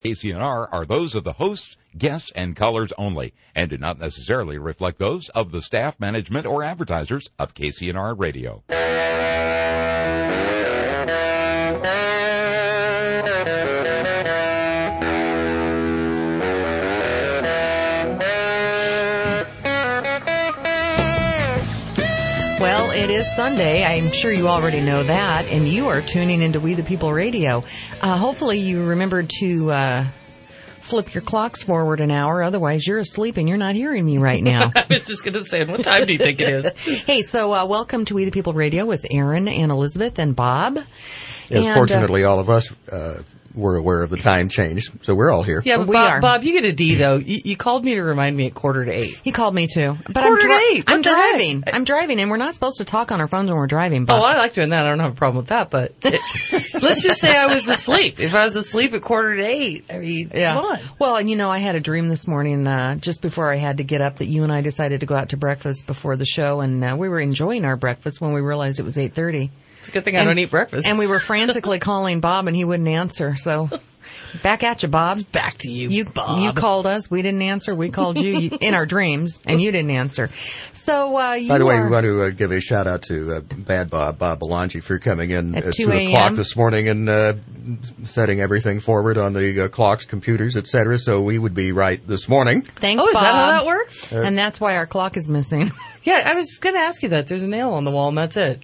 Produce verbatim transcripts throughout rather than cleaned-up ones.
K C N R are those of the hosts, guests, and callers only, and do not necessarily reflect those of the staff, management, or advertisers of K C N R Radio. Well, it is Sunday. I'm sure you already know that, and you are tuning into We the People Radio. Uh, hopefully you remembered to uh, flip your clocks forward an hour. Otherwise, you're asleep and you're not hearing me right now. I was just going to say, what time do you think it is? Hey, so uh, welcome to We the People Radio with Aaron and Elizabeth and Bob. Yes, and, fortunately, uh, all of us uh, were aware of the time change, so we're all here. Yeah, but We Bob, are. Bob, you get a D, though. You, you called me to remind me at quarter to eight. He called me too. But Quarter I'm, to eight. What I'm the heck? driving. I'm driving, and we're not supposed to talk on our phones when we're driving. Bob. Oh, I like doing that. I don't have a problem with that, but it, let's just say I was asleep. If I was asleep at quarter to eight, I mean, Yeah. come on. Well, and you know, I had a dream this morning, uh, just before I had to get up, that you and I decided to go out to breakfast before the show, and uh, we were enjoying our breakfast when we realized it was eight thirty. It's a good thing I don't eat breakfast. And we were frantically calling Bob, and he wouldn't answer. So, back at you, Bob. Back to you, You, Bob. you called us. We didn't answer. We called you, you in our dreams, and you didn't answer. So, uh, you By the way, are, we want to uh, give a shout out to uh, Bad Bob, Bob Belangi, for coming in At at two two a.m. o'clock this morning and uh, setting everything forward on the uh, clocks, computers, et cetera. So we would be right this morning. Thanks, Oh, is Bob. that how that works? And that's why our clock is missing. Yeah, I was going to ask you that. There's a nail on the wall, and that's it.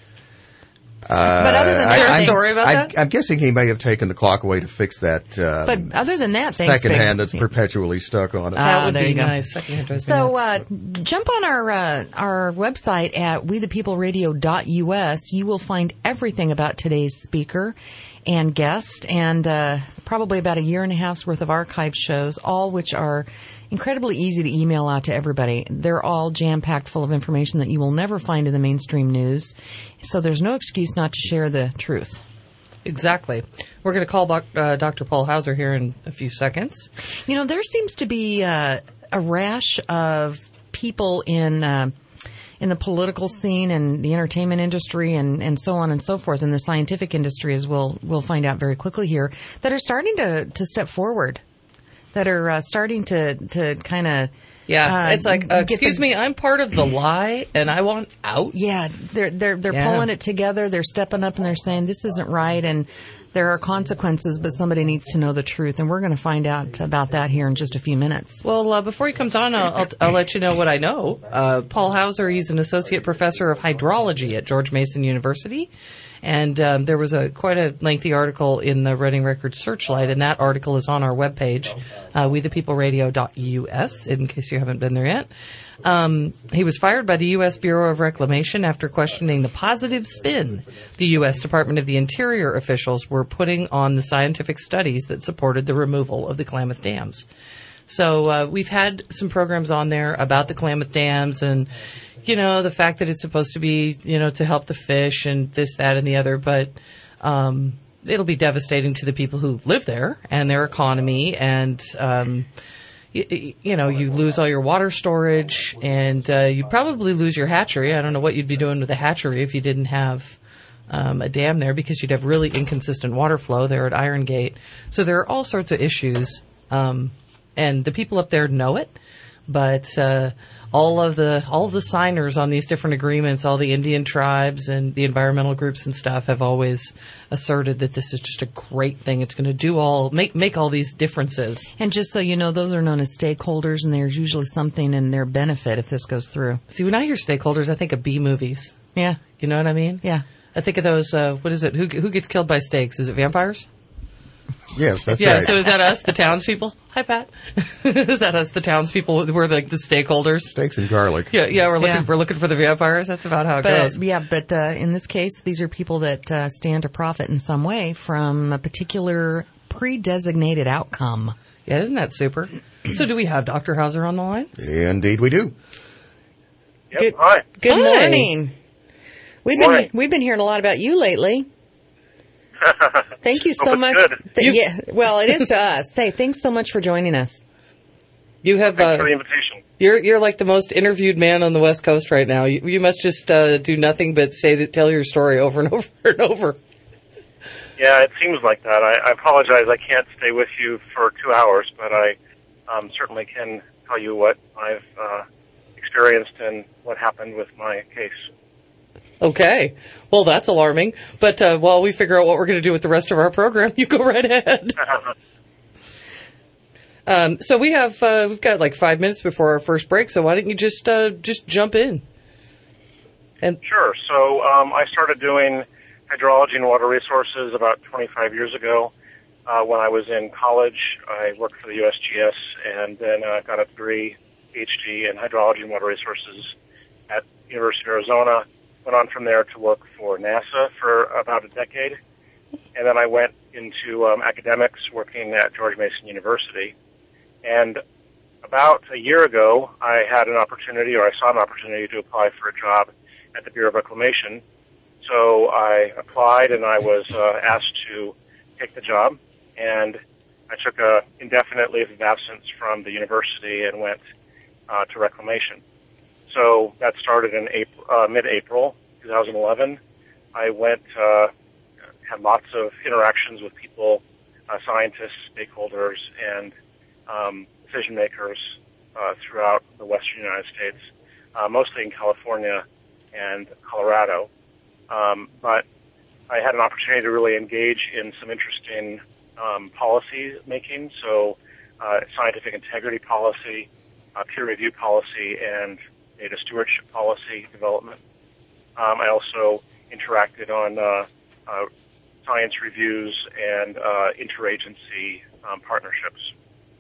but other than Uh, I- that, a I'm- story about I, that? I'm guessing he may have taken the clock away to fix that uh, but other than that, thanks, second babe. hand that's perpetually stuck on it. Ah, That would there be you go. nice. Secondhand dressing So nuts. uh, jump on our uh, our website at we the people radio dot U S. You will find everything about today's speaker and guest, and uh, probably about a year and a half's worth of archive shows, all which are incredibly easy to email out to everybody. They're all jam-packed full of information that you will never find in the mainstream news. So there's no excuse not to share the truth. Exactly. We're going to call doc, uh, Doctor Paul Hauser here in a few seconds. You know, there seems to be uh, a rash of people in uh, in the political scene and the entertainment industry and, and so on and so forth, in the scientific industry, as we'll we'll find out very quickly here, that are starting to, to step forward, that are uh, starting to, to kind of... Yeah, uh, it's like, uh, get excuse the- me, I'm part of the lie, and I want out. Yeah, they're they're they're Yeah. pulling it together. They're stepping up and they're saying this isn't right, and there are consequences, but somebody needs to know the truth, and we're going to find out about that here in just a few minutes. Well, uh, before he comes on, I'll, I'll, I'll let you know what I know. Uh, Paul Hauser, he's an associate professor of hydrology at George Mason University. And um, there was a quite a lengthy article in the Reading Record Searchlight, and that article is on our webpage, uh, we the people radio dot U S, in case you haven't been there yet. Um, he was fired by the U S Bureau of Reclamation after questioning the positive spin the U S Department of the Interior officials were putting on the scientific studies that supported the removal of the Klamath dams. So uh, we've had some programs on there about the Klamath dams and, you know, the fact that it's supposed to be, you know, to help the fish and this, that, and the other. But um, it'll be devastating to the people who live there and their economy. And, um, you, you know, you lose all your water storage and uh, you probably lose your hatchery. I don't know what you'd be doing with a hatchery if you didn't have um, a dam there, because you'd have really inconsistent water flow there at Iron Gate. So there are all sorts of issues. Um, and the people up there know it. But uh, all of the all of the signers on these different agreements, all the Indian tribes and the environmental groups and stuff, have always asserted that this is just a great thing. It's going to do all make make all these differences. And just so you know, those are known as stakeholders, and there's usually something in their benefit if this goes through. See, when I hear stakeholders, I think of B movies. Yeah, You know what I mean? yeah. I think of those. Uh, what is it? Who who gets killed by stakes? Is it vampires? Yes, that's Yeah. right. So is that us, the townspeople? Hi, Pat. Is that us, the townspeople? We're like the stakeholders. Steaks and garlic. Yeah, yeah. We're looking Yeah. we're looking for the vampires. That's about how it But goes. yeah, but uh, in this case, these are people that uh, stand to profit in some way from a particular pre-designated outcome. Yeah, isn't that super? So do we have Doctor Hauser on the line? Indeed, we do. Yep. Good, Hi. good Hi. morning. We've been Morning. we've been hearing a lot about you lately. Thank you so Hope it's much. good. Th- You- yeah, well, it is to us. Say thanks so much for joining us. You have Thanks uh, for the invitation. you're you're like the most interviewed man on the West Coast right now. You, you must just uh, do nothing but say that, tell your story over and over and over. Yeah, it seems like that. I, I apologize. I can't stay with you for two hours, but I um, certainly can tell you what I've uh, experienced and what happened with my case. Okay. Well, that's alarming. But uh, while we figure out what we're going to do with the rest of our program, you go right ahead. um, so we have uh, we've got like five minutes before our first break. So why don't you just uh, just jump in? And Sure. So um, I started doing hydrology and water resources about twenty-five years ago. Uh, when I was in college, I worked for the U S G S and then uh, got a degree, P H D in hydrology and water resources at University of Arizona. Went on from there to work for NASA for about a decade. And then I went into um, academics working at George Mason University. And about a year ago, I had an opportunity, or I saw an opportunity to apply for a job at the Bureau of Reclamation. So I applied and I was uh, asked to take the job, and I took a indefinite leave of absence from the university and went uh, to Reclamation. So that started in April, uh, mid-April twenty eleven. I went, uh, had lots of interactions with people, uh, scientists, stakeholders, and um, decision makers uh, throughout the western United States, uh, mostly in California and Colorado. Um, but I had an opportunity to really engage in some interesting um, policy making, so uh, scientific integrity policy, uh, peer review policy, and data stewardship policy development. Um, I also interacted on uh, uh, science reviews and uh, interagency um, partnerships.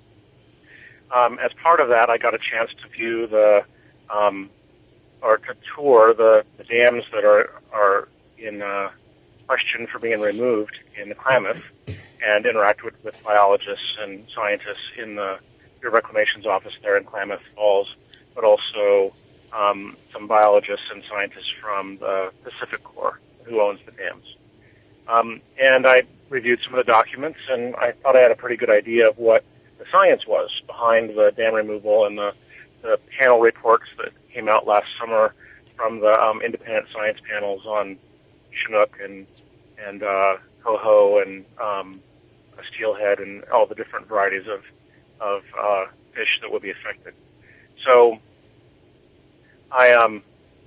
Um, as part of that, I got a chance to view the um, or to tour the, the dams that are are in uh, question for being removed in the Klamath, and interact with, with biologists and scientists in the Bureau of Reclamation's office there in Klamath Falls, but also um, some biologists and scientists from the Pacific Corps who owns the dams. Um, and I reviewed some of the documents, and I thought I had a pretty good idea of what the science was behind the dam removal and the, the panel reports that came out last summer from the um, independent science panels on Chinook and and uh, coho and um, steelhead and all the different varieties of of uh, fish that would be affected. So I um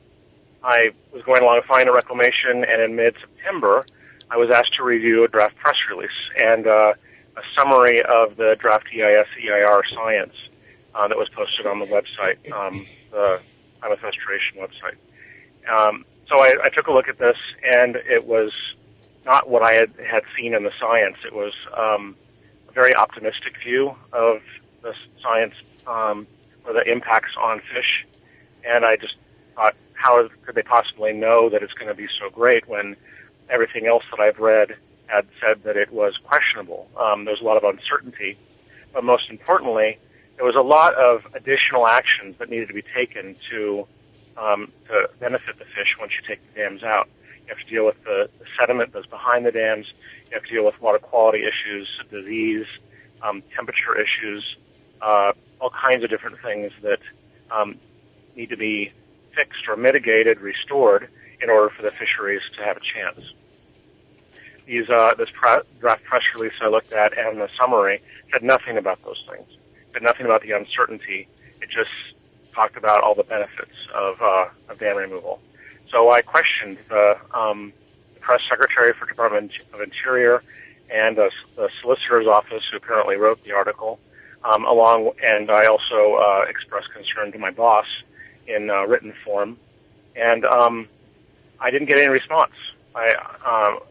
I was going along to find a reclamation, and in mid-September I was asked to review a draft press release and uh, a summary of the draft E I S E I R science uh, that was posted on the website, um, the Klamath Restoration website. Um, so I, I took a look at this, and it was not what I had, had seen in the science. It was um, a very optimistic view of the science um, or the impacts on fish, and I just thought, how could they possibly know that it's going to be so great when everything else that I've read had said that it was questionable? Um, there was a lot of uncertainty, but most importantly, there was a lot of additional actions that needed to be taken to um, to benefit the fish once you take the dams out. You have to deal with the, the sediment that's behind the dams. You have to deal with water quality issues, disease, um, temperature issues, uh, all kinds of different things that um, need to be fixed or mitigated, restored, in order for the fisheries to have a chance. These, uh, this pra- draft press release I looked at and the summary said nothing about those things. It said nothing about the uncertainty. It just talked about all the benefits of, uh, of dam removal. So I questioned the, um, the press secretary for Department of Interior and uh, the solicitor's office, who apparently wrote the article, um, along, and I also uh, expressed concern to my boss in uh, written form, and um, I didn't get any response. I uh,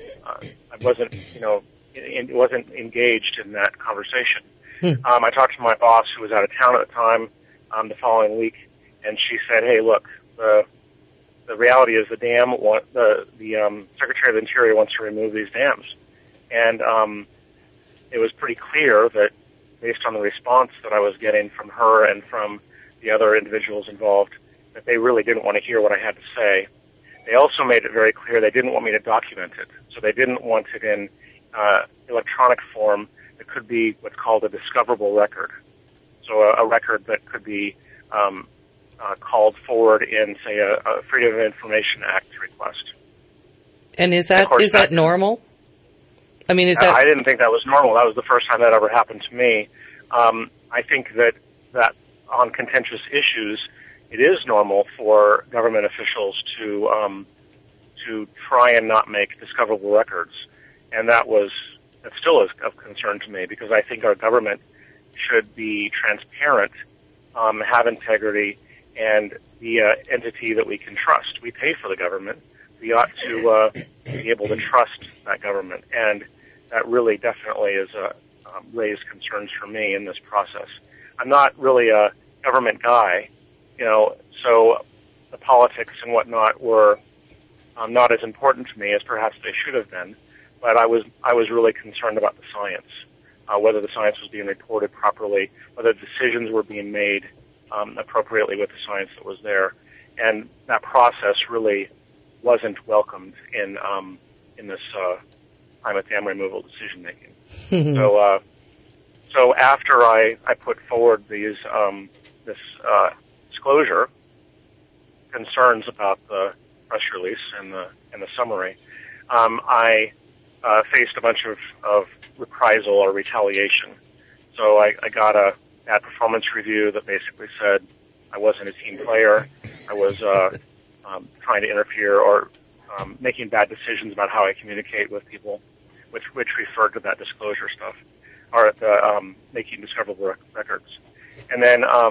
I wasn't, you know, in, wasn't engaged in that conversation. Hmm. Um, I talked to my boss, who was out of town at the time, um, the following week, and she said, "Hey, look, the the reality is the dam, want, the the um, Secretary of the Interior wants to remove these dams," and um, it was pretty clear that, based on the response that I was getting from her and from the other individuals involved, that they really didn't want to hear what I had to say. They also made it very clear they didn't want me to document it, so they didn't want it in uh, electronic form that could be what's called a discoverable record. So a, a record that could be um, uh, called forward in, say, a, a Freedom of Information Act request. And is that is that, that normal? I mean, is Uh, that... I didn't think that was normal. That was the first time that ever happened to me. Um, I think that, that on contentious issues, it is normal for government officials to um, to try and not make discoverable records. And that was, that still is of concern to me, because I think our government should be transparent, um, have integrity, and be an entity that we can trust. We pay for the government. We ought to uh, be able to trust that government. And that really definitely is a, um, raised concerns for me in this process. I'm not really a government guy, you know, so the politics and whatnot were um, not as important to me as perhaps they should have been. But I was I was really concerned about the science, uh, whether the science was being reported properly, whether decisions were being made um, appropriately with the science that was there, and that process really wasn't welcomed in um, in this uh, climate dam removal decision making. so uh, so after I, I put forward these um, this uh, disclosure concerns about the press release and the and the summary, um, I Uh, faced a bunch of, of reprisal or retaliation. So I, I got a bad performance review that basically said I wasn't a team player, I was uh, um, trying to interfere or um, making bad decisions about how I communicate with people, which which referred to that disclosure stuff, or the um, making discoverable rec- records. And then um,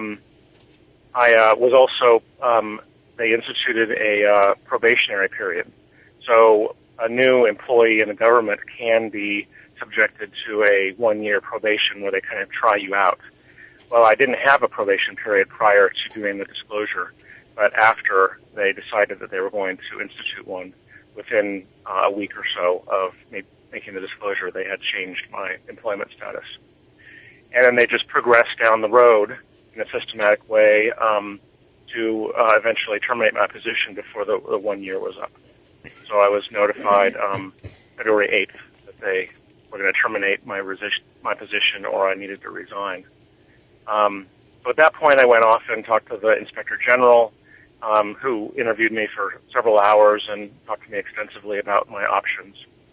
I uh, was also, um, they instituted a uh, probationary period. So a new employee in the government can be subjected to a one-year probation where they kind of try you out. Well, I didn't have a probation period prior to doing the disclosure, but after they decided that they were going to institute one, within uh, a week or so of me making the disclosure, they had changed my employment status. And then they just progressed down the road in a systematic way um, to uh, eventually terminate my position before the, the one year was up. So I was notified um, February eighth that they were going to terminate my, resi- my position or I needed to resign. Um, so at that point, I went off and talked to the Inspector General, um, who interviewed me for several hours and talked to me extensively about my options.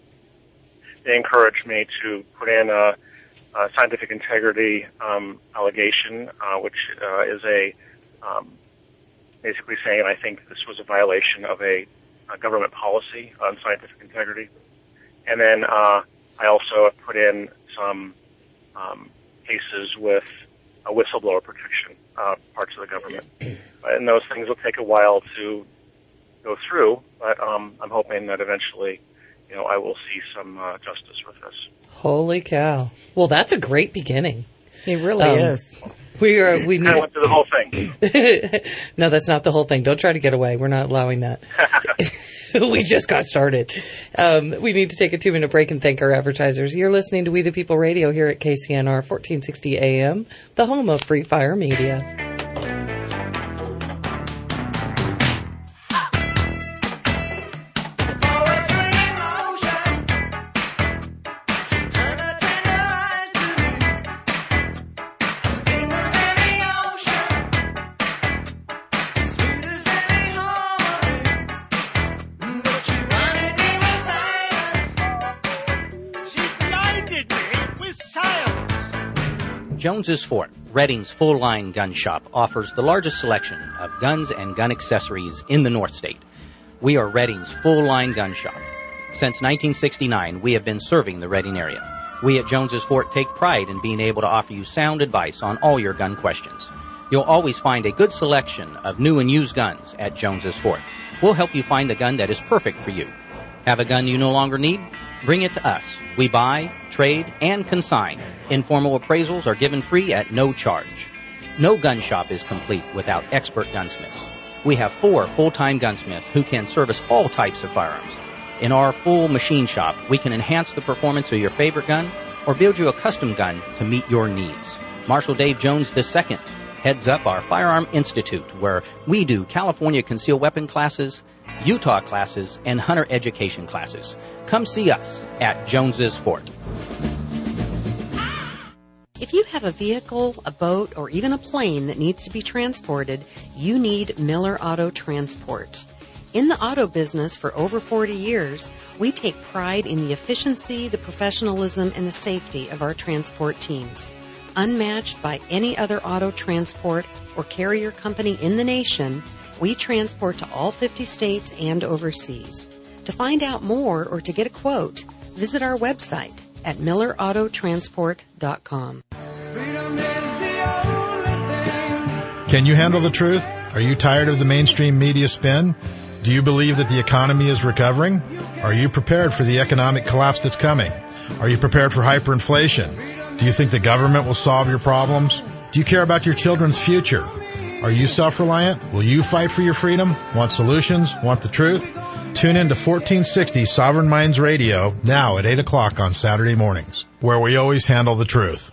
They encouraged me to put in a, a scientific integrity um, allegation, uh, which uh, is a um, basically saying I think this was a violation of a Uh, government policy on scientific integrity. And then uh, I also have put in some um, cases with a whistleblower protection uh, parts of the government. And those things will take a while to go through, but um, I'm hoping that eventually, you know, I will see some uh, justice with this. Holy cow. Well, that's a great beginning. It really Um, is. We are. We I need. went through the whole thing. No, that's not the whole thing. Don't try to get away. We're not allowing that. We just got started. Um, we need to take a two-minute break and thank our advertisers. You're listening to We the People Radio here at K C N R fourteen sixty A M, the home of Free Fire Media. Jones's Fort, Redding's full-line gun shop, offers the largest selection of guns and gun accessories in the North State. We are Redding's full-line gun shop. Since nineteen sixty-nine, we have been serving the Redding area. We at Jones's Fort take pride in being able to offer you sound advice on all your gun questions. You'll always find a good selection of new and used guns at Jones's Fort. We'll help you find the gun that is perfect for you. Have a gun you no longer need? Bring it to us. We buy, trade, and consign. Informal appraisals are given free at no charge. No gun shop is complete without expert gunsmiths. We have four full-time gunsmiths who can service all types of firearms. In our full machine shop, we can enhance the performance of your favorite gun or build you a custom gun to meet your needs. Marshal Dave Jones the Second heads up our Firearm Institute, where we do California concealed weapon classes, Utah classes, and hunter education classes. Come see us at Jones's Fort. If you have a vehicle, a boat, or even a plane that needs to be transported, you need Miller Auto Transport. In the auto business for over forty years, we take pride in the efficiency, the professionalism, and the safety of our transport teams. Unmatched by any other auto transport or carrier company in the nation, we transport to all fifty states and overseas. To find out more or to get a quote, visit our website at miller auto transport dot com. Can you handle the truth? Are you tired of the mainstream media spin? Do you believe that the economy is recovering? Are you prepared for the economic collapse that's coming? Are you prepared for hyperinflation? Do you think the government will solve your problems? Do you care about your children's future? Are you self-reliant? Will you fight for your freedom? Want solutions? Want the truth? Tune in to fourteen sixty Sovereign Minds Radio now at eight o'clock on Saturday mornings, where we always handle the truth.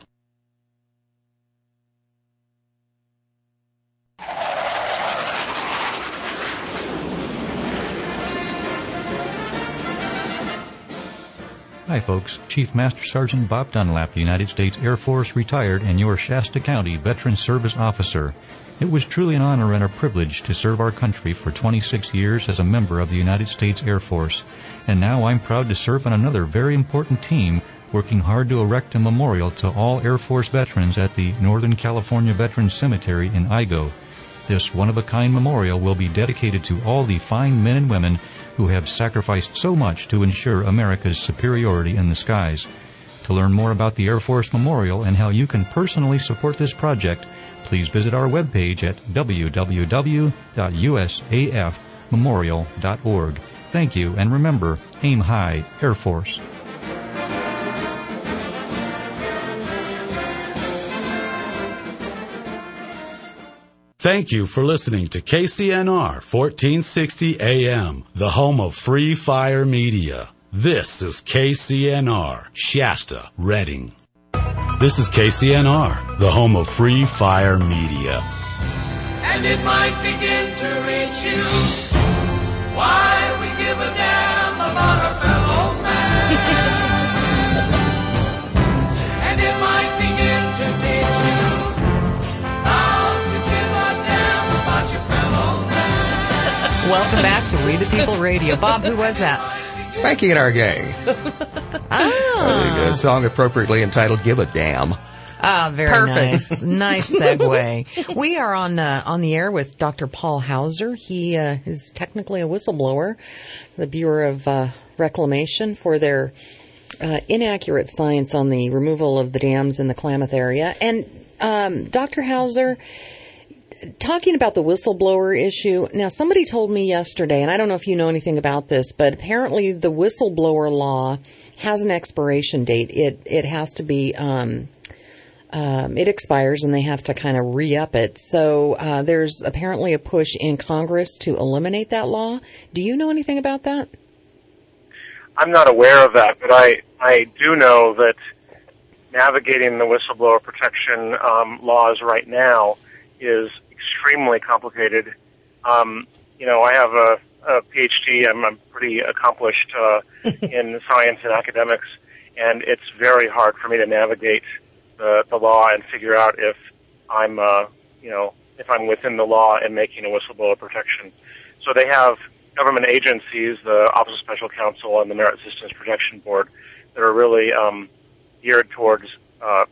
Hi folks, Chief Master Sergeant Bob Dunlap, United States Air Force, retired, and your Shasta County Veteran Service Officer. It was truly an honor and a privilege to serve our country for twenty-six years as a member of the United States Air Force. And now I'm proud to serve on another very important team working hard to erect a memorial to all Air Force veterans at the Northern California Veterans Cemetery in Igo. This one-of-a-kind memorial will be dedicated to all the fine men and women who have sacrificed so much to ensure America's superiority in the skies. To learn more about the Air Force Memorial and how you can personally support this project, please visit our webpage at w w w dot u s a f memorial dot org. Thank you, and remember, aim high, Air Force. Thank you for listening to K C N R fourteen sixty A M, the home of Free Fire Media. This is K C N R, Shasta, Redding. This is K C N R, the home of Free Fire Media. And it might begin to reach you why we give a damn about our fellow man. And it might begin to teach you Welcome back to We the People Radio. Bob, who was that? Spanky and our gang. Ah. A song appropriately entitled Give a Damn. Ah, very Perfect. nice. Nice segue. We are on uh, on the air with Doctor Paul Hauser. He uh, is technically a whistleblower, the Bureau of uh, Reclamation, for their uh, inaccurate science on the removal of the dams in the Klamath area. And um, Doctor Hauser, talking about the whistleblower issue, now somebody told me yesterday, and I don't know if you know anything about this, but apparently the whistleblower law has an expiration date. It it has to be, um, um, it expires and they have to kind of re-up it. So uh, there's apparently a push in Congress to eliminate that law. Do you know anything about that? I'm not aware of that, but I, I do know that navigating the whistleblower protection um, laws right now is extremely complicated. Um, you know, I have a, a P H D. I'm, I'm pretty accomplished uh, in science and academics, and it's very hard for me to navigate the, the law and figure out if I'm, uh, you know, if I'm within the law in making a whistleblower protection. So they have government agencies, the Office of Special Counsel and the Merit Systems Protection Board, that are really um, geared towards uh,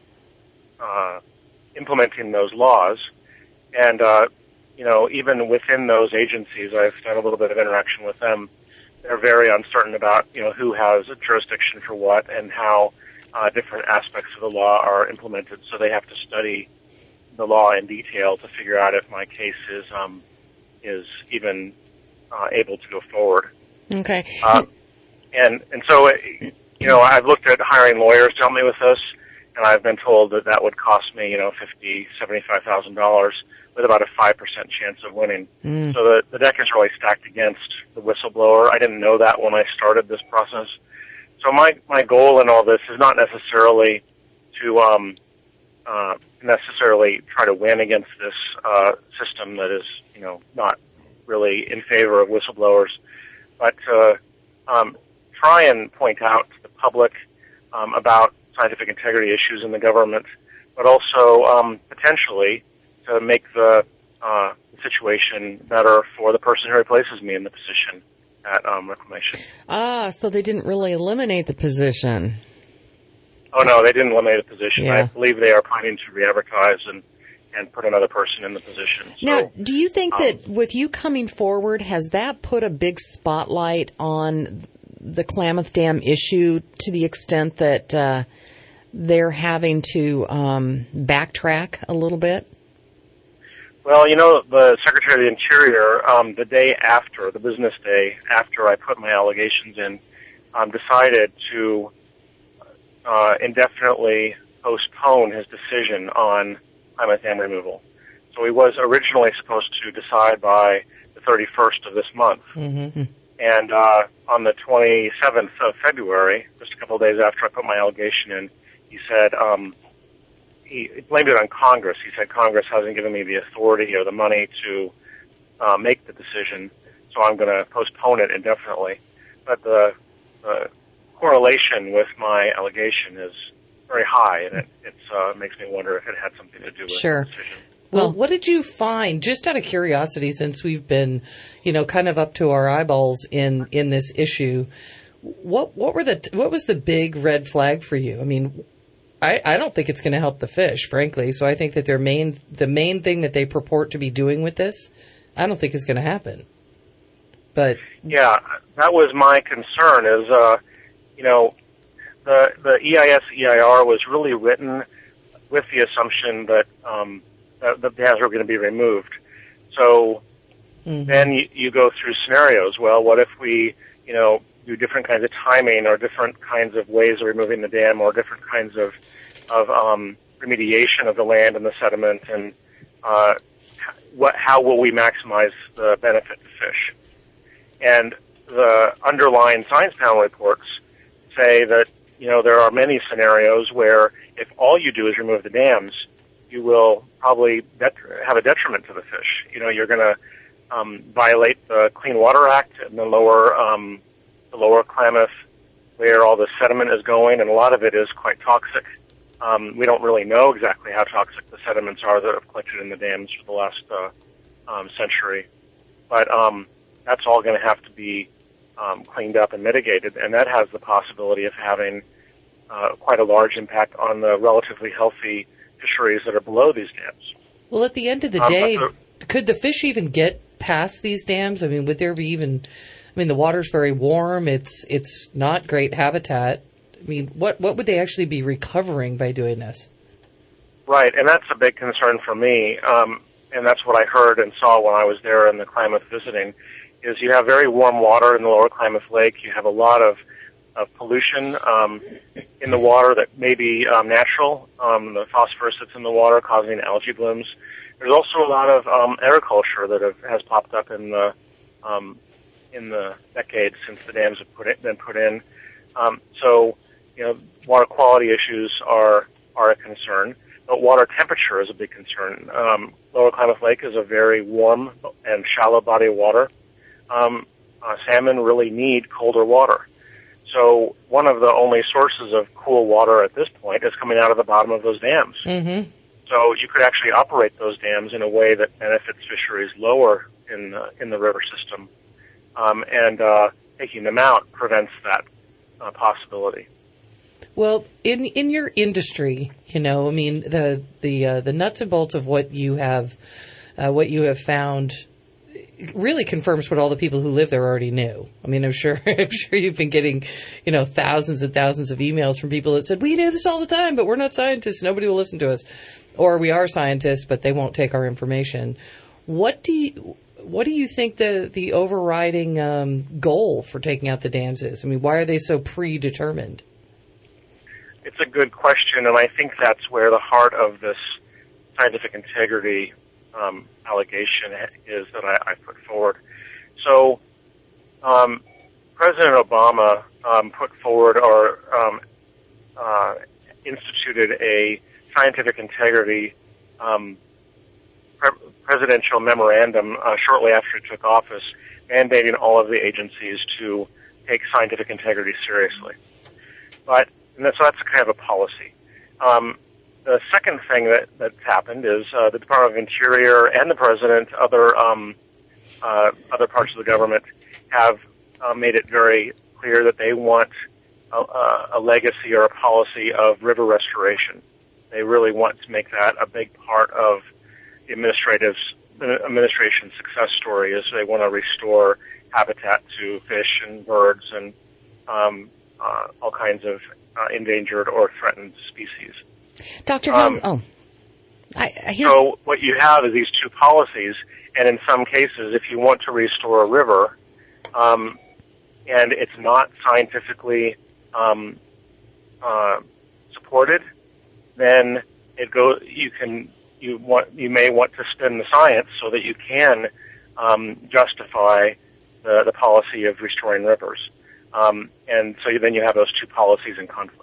uh, implementing those laws. And, uh, you know, even within those agencies, I've done a little bit of interaction with them. They're very uncertain about, you know, who has a jurisdiction for what and how uh, different aspects of the law are implemented. So they have to study the law in detail to figure out if my case is, um, is even uh, able to go forward. Okay. Uh, and, and so, you know, I've looked at hiring lawyers to help me with this, and I've been told that that would cost me, you know, fifty, seventy-five thousand dollars with about a five percent chance of winning. Mm. So the, the deck is really stacked against the whistleblower. I didn't know that when I started this process. So my, my goal in all this is not necessarily to, um, uh, necessarily try to win against this, uh, system that is, you know, not really in favor of whistleblowers, but, uh, um, try and point out to the public, um, about scientific integrity issues in the government, but also, um, potentially, to make the uh, situation better for the person who replaces me in the position at um, Reclamation. Ah, so they didn't really eliminate the position. Oh, no, they didn't eliminate the position. Yeah. I believe they are planning to re-advertise and, and put another person in the position. So, now, do you think um, that with you coming forward, has that put a big spotlight on the Klamath Dam issue to the extent that uh, they're having to um, backtrack a little bit? Well, you know, the Secretary of the Interior, um, the day after, the business day after I put my allegations in, um, decided to uh, indefinitely postpone his decision on Klamath Dam removal. So he was originally supposed to decide by the thirty-first of this month. Mm-hmm. And uh, on the twenty-seventh of February, just a couple of days after I put my allegation in, he said, um, he blamed it on Congress. He said Congress hasn't given me the authority or the money to uh, make the decision, so I'm going to postpone it indefinitely. But the, the correlation with my allegation is very high, and it it's, uh, makes me wonder if it had something to do with Sure. the decision. Well, what did you find, just out of curiosity, since we've been, you know, kind of up to our eyeballs in, in this issue, what what were the what was the big red flag for you? I mean, I, I don't think it's going to help the fish, frankly. So I think that their main the main thing that they purport to be doing with this, I don't think is going to happen. But yeah, that was my concern. Is uh, you know, the the E I S E I R was really written with the assumption that um, that the dams were going to be removed. So mm-hmm. then you, you go through scenarios. Well, what if we, you know, do different kinds of timing or different kinds of ways of removing the dam or different kinds of, of um, remediation of the land and the sediment, and uh, what, how will we maximize the benefit to fish? And the underlying science panel reports say that, you know, there are many scenarios where if all you do is remove the dams, you will probably det- have a detriment to the fish. You know, you're going to um, violate the Clean Water Act and the lower um, the lower Klamath, where all the sediment is going, and a lot of it is quite toxic. Um, we don't really know exactly how toxic the sediments are that have collected in the dams for the last uh, um, century, but um, that's all going to have to be um, cleaned up and mitigated, and that has the possibility of having uh, quite a large impact on the relatively healthy fisheries that are below these dams. Well, at the end of the Um, day, but could the fish even get past these dams? I mean, would there be even... I mean, the water's very warm. It's it's not great habitat. I mean, what what would they actually be recovering by doing this? Right, and that's a big concern for me, um, and that's what I heard and saw when I was there in the Klamath visiting, is you have very warm water in the lower Klamath Lake. You have a lot of, of pollution um, in the water that may be um, natural, um, the phosphorus that's in the water causing algae blooms. There's also a lot of um, agriculture that have, has popped up in the um, in the decades since the dams have put it, been put in. Um, so, you know, water quality issues are are a concern, but water temperature is a big concern. Um, Lower Klamath Lake is a very warm and shallow body of water. Um, uh, salmon really need colder water. So one of the only sources of cool water at this point is coming out of the bottom of those dams. Mm-hmm. So you could actually operate those dams in a way that benefits fisheries lower in the, in the river system. Um, and uh, taking them out prevents that uh, possibility. Well, in in your industry, you know, I mean, the the uh, the nuts and bolts of what you have, uh, what you have found, really confirms what all the people who live there already knew. I mean, I'm sure I'm sure you've been getting, you know, thousands and thousands of emails from people that said, "We knew this all the time, but we're not scientists. Nobody will listen to us," or "We are scientists, but they won't take our information." What do you What do you think the, the overriding um, goal for taking out the dams is? I mean, why are they so predetermined? It's a good question, and I think that's where the heart of this scientific integrity um, allegation is that I, I put forward. So um, President Obama um, put forward or um, uh, instituted a scientific integrity um presidential memorandum uh, shortly after he took office, mandating all of the agencies to take scientific integrity seriously. But and that's, so that's kind of a policy. Um, the second thing that, that's happened is uh, the Department of Interior and the President, other um, uh, other parts of the government, have uh, made it very clear that they want a, a legacy or a policy of river restoration. They really want to make that a big part of the administrative administration success story. Is they want to restore habitat to fish and birds and um, uh, all kinds of uh, endangered or threatened species. Doctor Um, oh, I, I here's, so what you have is these two policies, and in some cases, if you want to restore a river, um, and it's not scientifically um, uh, supported, then it go. You can you want you may want to spin the science so that you can um, justify the, the policy of restoring rivers, um, and so then you have those two policies in conflict.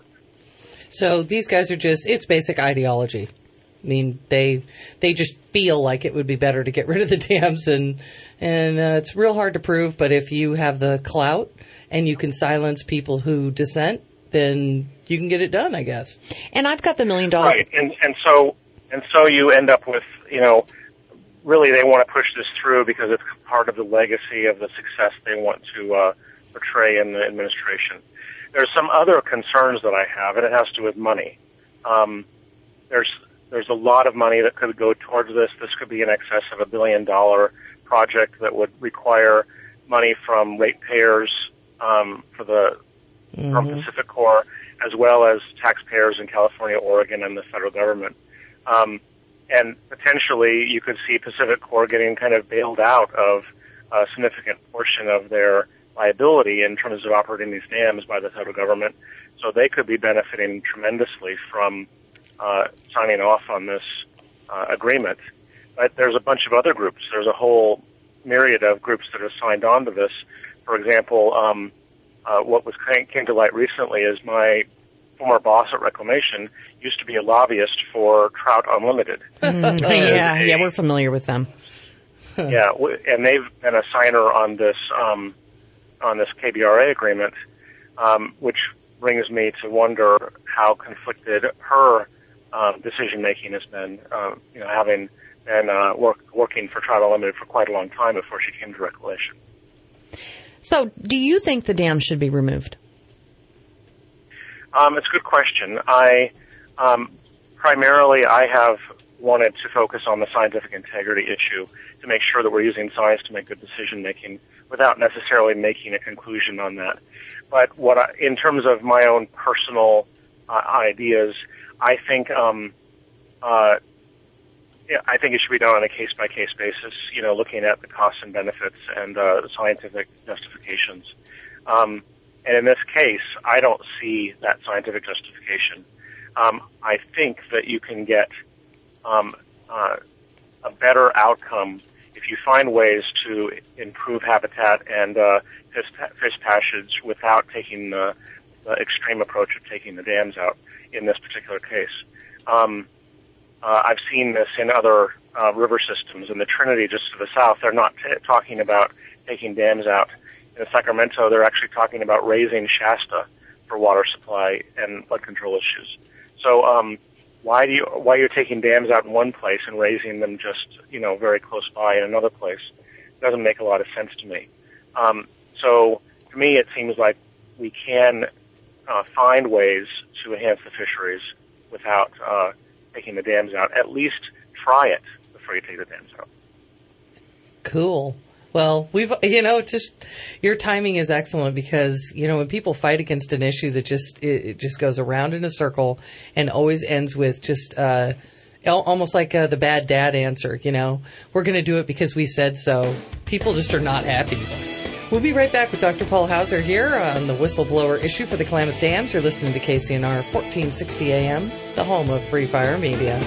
So these guys are just, it's basic ideology. I mean, they they just feel like it would be better to get rid of the dams, and and uh, it's real hard to prove, but if you have the clout and you can silence people who dissent, then you can get it done, I guess. And I've got the million dollar... Right, and, and so and so you end up with, you know, really they want to push this through because it's part of the legacy of the success they want to uh, portray in the administration. There's some other concerns that I have, and it has to do with money. Um, there's there's a lot of money that could go towards this. This could be in excess of a billion dollar project that would require money from ratepayers um, for the mm-hmm. from Pacific Corps, as well as taxpayers in California, Oregon, and the federal government. Um, and potentially, you could see Pacific Corps getting kind of bailed out of a significant portion of their liability in terms of operating these dams by the federal government. So they could be benefiting tremendously from uh, signing off on this uh, agreement. But there's a bunch of other groups. There's a whole myriad of groups that have signed on to this. For example, um, uh, what was came to light recently is my former boss at Reclamation used to be a lobbyist for Trout Unlimited. Mm, yeah, yeah, we're familiar with them. Yeah, w- and they've been a signer on this um, on this K B R A agreement, um, which brings me to wonder how conflicted her um, decision making has been. Uh, you know, having been uh, work, working for Trout Unlimited for quite a long time before she came to Reclamation. So, do you think the dam should be removed? Um, it's a good question. I um, primarily I have wanted to focus on the scientific integrity issue to make sure that we're using science to make good decision making without necessarily making a conclusion on that. But what I, in terms of my own personal uh, ideas, I think um, uh, yeah, I think it should be done on a case by case basis. You know, looking at the costs and benefits and uh, scientific justifications. Um, and in this case, I don't see that scientific justification. Um, I think that you can get um, uh, a better outcome if you find ways to improve habitat and uh, fish, fish passage without taking the, the extreme approach of taking the dams out in this particular case. Um, uh, I've seen this in other uh, river systems. In the Trinity, just to the south, they're not t- talking about taking dams out. In Sacramento, they're actually talking about raising Shasta for water supply and flood control issues. So um, why do you why you're taking dams out in one place and raising them just you know very close by in another place doesn't make a lot of sense to me. Um, so to me, it seems like we can uh, find ways to enhance the fisheries without uh, taking the dams out. At least try it before you take the dams out. Cool. Well, we've, you know, just, your timing is excellent because, you know, when people fight against an issue that just, it, it just goes around in a circle and always ends with just, uh, almost like uh, the bad dad answer, you know, we're going to do it because we said so. People just are not happy. We'll be right back with Doctor Paul Hauser here on the whistleblower issue for the Klamath Dams. You're listening to K C N R fourteen sixty A M, the home of Free Fire Media.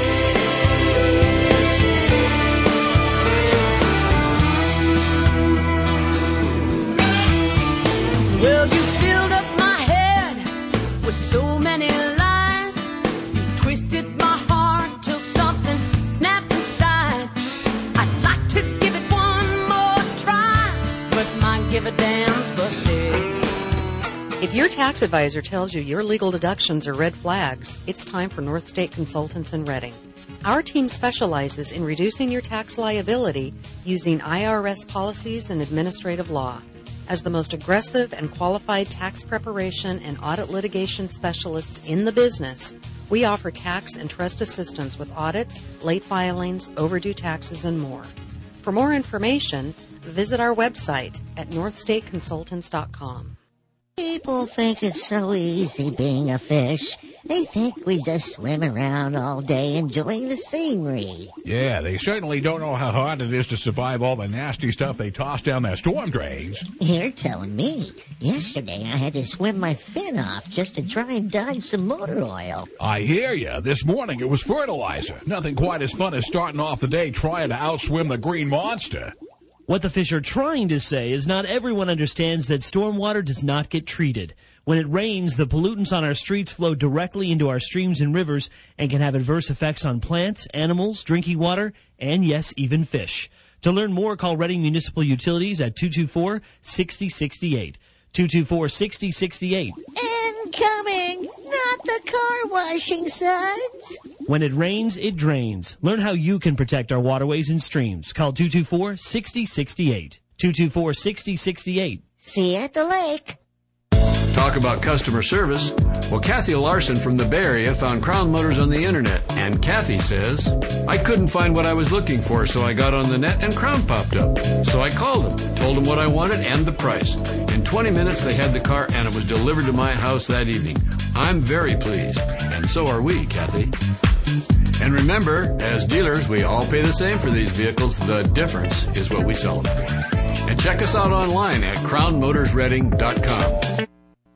Well, you filled up my head with so many lies. You twisted my heart till something snapped inside. I'd like to give it one more try, but my give a damn's busted. If your tax advisor tells you your legal deductions are red flags, it's time for North State Consultants in Reading. Our team specializes in reducing your tax liability using I R S policies and administrative law. As the most aggressive and qualified tax preparation and audit litigation specialists in the business, we offer tax and trust assistance with audits, late filings, overdue taxes, and more. For more information, visit our website at north state consultants dot com. People think it's so easy being a fish. They think we just swim around all day enjoying the scenery. Yeah, they certainly don't know how hard it is to survive all the nasty stuff they toss down their storm drains. You're telling me. Yesterday I had to swim my fin off just to try and dodge some motor oil. I hear you. This morning it was fertilizer. Nothing quite as fun as starting off the day trying to outswim the green monster. What the fish are trying to say is not everyone understands that stormwater does not get treated. When it rains, the pollutants on our streets flow directly into our streams and rivers and can have adverse effects on plants, animals, drinking water, and yes, even fish. To learn more, call Reading Municipal Utilities at two two four, six oh six eight. two two four, six oh six eight. Incoming! Not the car washing suds! When it rains, it drains. Learn how you can protect our waterways and streams. Call two two four, six oh six eight. two two four, six oh six eight. See you at the lake. Talk about customer service. Well, Kathy Larson from the Bay Area found Crown Motors on the internet, and Kathy says, I couldn't find what I was looking for, so I got on the net and Crown popped up. So I called them, told them what I wanted and the price. In twenty minutes, they had the car, and it was delivered to my house that evening. I'm very pleased, and so are we, Kathy. And remember, as dealers, we all pay the same for these vehicles. The difference is what we sell them for. And check us out online at crown motors reading dot com.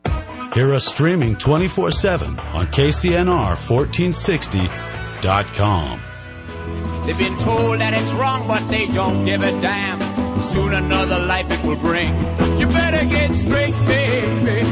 Hear us streaming twenty-four seven on K C N R fourteen sixty dot com. They've been told that it's wrong, but they don't give a damn. Soon another life it will bring. You better get straight, baby.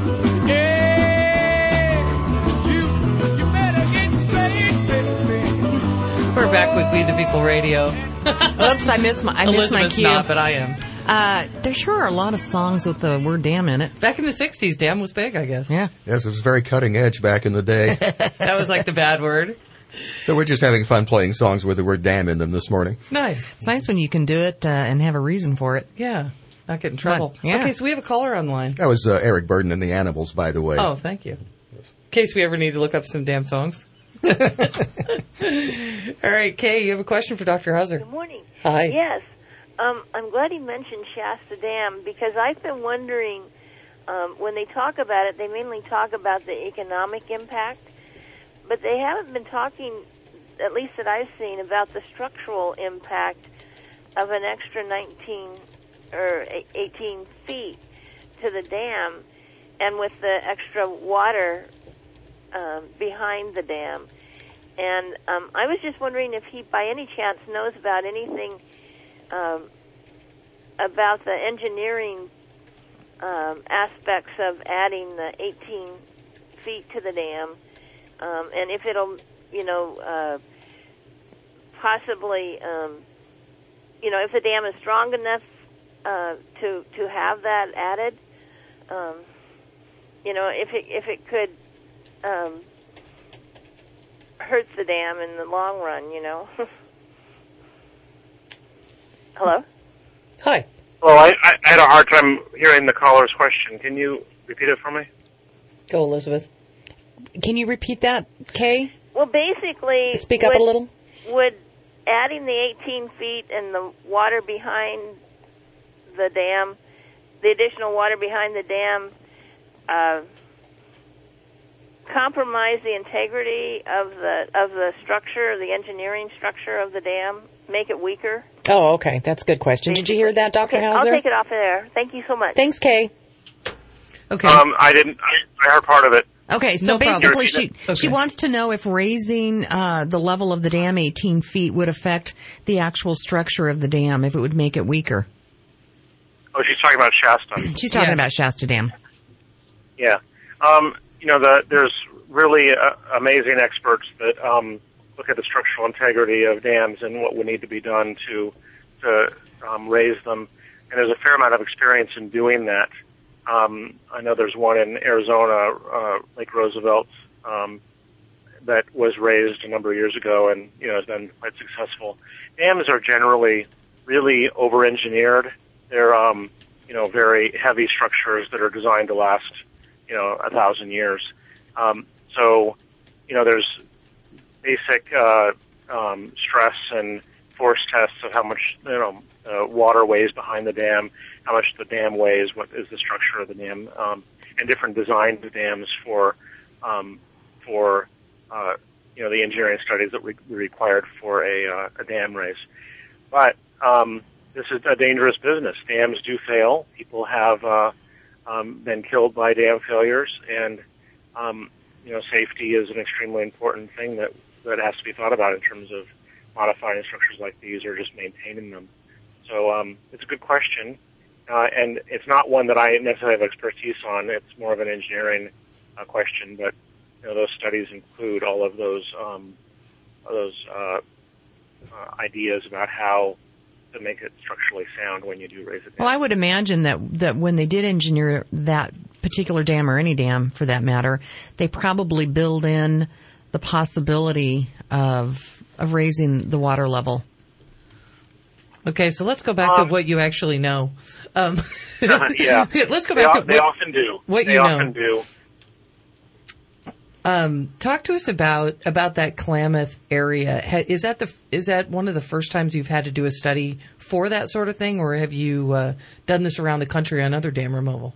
Yeah, you, you better get straight, baby. We're back with We the People Radio. Oops, I missed my I missed my Elizabeth's cue. not, but I am. Uh, there sure are a lot of songs with the word damn in it. Back in the sixties, damn was big, I guess. Yeah. Yes, it was very cutting edge back in the day. That was like the bad word. So we're just having fun playing songs with the word damn in them this morning. Nice. It's nice when you can do it uh, and have a reason for it. Yeah. Not get in trouble. But, yeah. Okay, so we have a caller online. That was uh, Eric Burden and the Animals, by the way. Oh, thank you. In case we ever need to look up some damn songs. All right, Kay, you have a question for Doctor Hauser. Good morning. Hi. Yes. Um, I'm glad he mentioned Shasta Dam because I've been wondering, um, when they talk about it, they mainly talk about the economic impact, but they haven't been talking, at least that I've seen, about the structural impact of an extra nineteen or eighteen feet to the dam, and with the extra water um, behind the dam. And um, I was just wondering if he, by any chance, knows about anything um, about the engineering um, aspects of adding the eighteen feet to the dam, um, and if it'll, you know, uh, possibly, um, you know, if the dam is strong enough uh, to to have that added, um, you know, if it if it could. Um, hurts the dam in the long run, you know. Hello? Hi. Well, I, I had a hard time hearing the caller's question. Can you repeat it for me? Go, Elizabeth. Can you repeat that, Kay? Well, basically... Speak up would, a little. Would adding the eighteen feet and the water behind the dam, the additional water behind the dam, uh, compromise the integrity of the of the structure, the engineering structure of the dam, make it weaker? Oh, okay. That's a good question. Did you hear that, Doctor Okay, Hauser? I'll take it off of there. Thank you so much. Thanks, Kay. Okay. Um, I didn't. I, I heard part of it. Okay, so No problem. basically she Okay. she wants to know if raising uh, the level of the dam eighteen feet would affect the actual structure of the dam, if it would make it weaker. Oh, she's talking about Shasta. She's talking Yes. about Shasta Dam. Yeah. Um, you know, the, there's really uh, amazing experts that um, look at the structural integrity of dams and what would need to be done to to um, raise them. And there's a fair amount of experience in doing that. Um, I know there's one in Arizona, uh, Lake Roosevelt, um, that was raised a number of years ago and, you know, has been quite successful. Dams are generally really over-engineered. They're, um, you know, very heavy structures that are designed to last, you know, a thousand years. Um, so, you know, there's basic, uh, um, stress and force tests of how much, you know, uh, water weighs behind the dam, how much the dam weighs, what is the structure of the dam, um, and different designs of dams for, um, for, uh, you know, the engineering studies that we required for a, uh, a dam race. But, um, this is a dangerous business. Dams do fail. People have, uh, um, been killed by dam failures, and, um, you know, safety is an extremely important thing that, that has to be thought about in terms of modifying structures like these or just maintaining them. So, um, it's a good question. Uh, and it's not one that I necessarily have expertise on. It's more of an engineering uh, question, but, you know, those studies include all of those, um, those, uh, uh, ideas about how to make it structurally sound when you do raise a dam. Well, I would imagine that, that when they did engineer that particular dam, or any dam for that matter, they probably build in the possibility of, of raising the water level. Okay, so let's go back um, to what you actually know. Um, yeah. Let's go they back o- to They what, often do. What they you know. often do. Um, talk to us about, about that Klamath area. Ha, is that the is that one of the first times you've had to do a study for that sort of thing, or have you uh, done this around the country on other dam removal?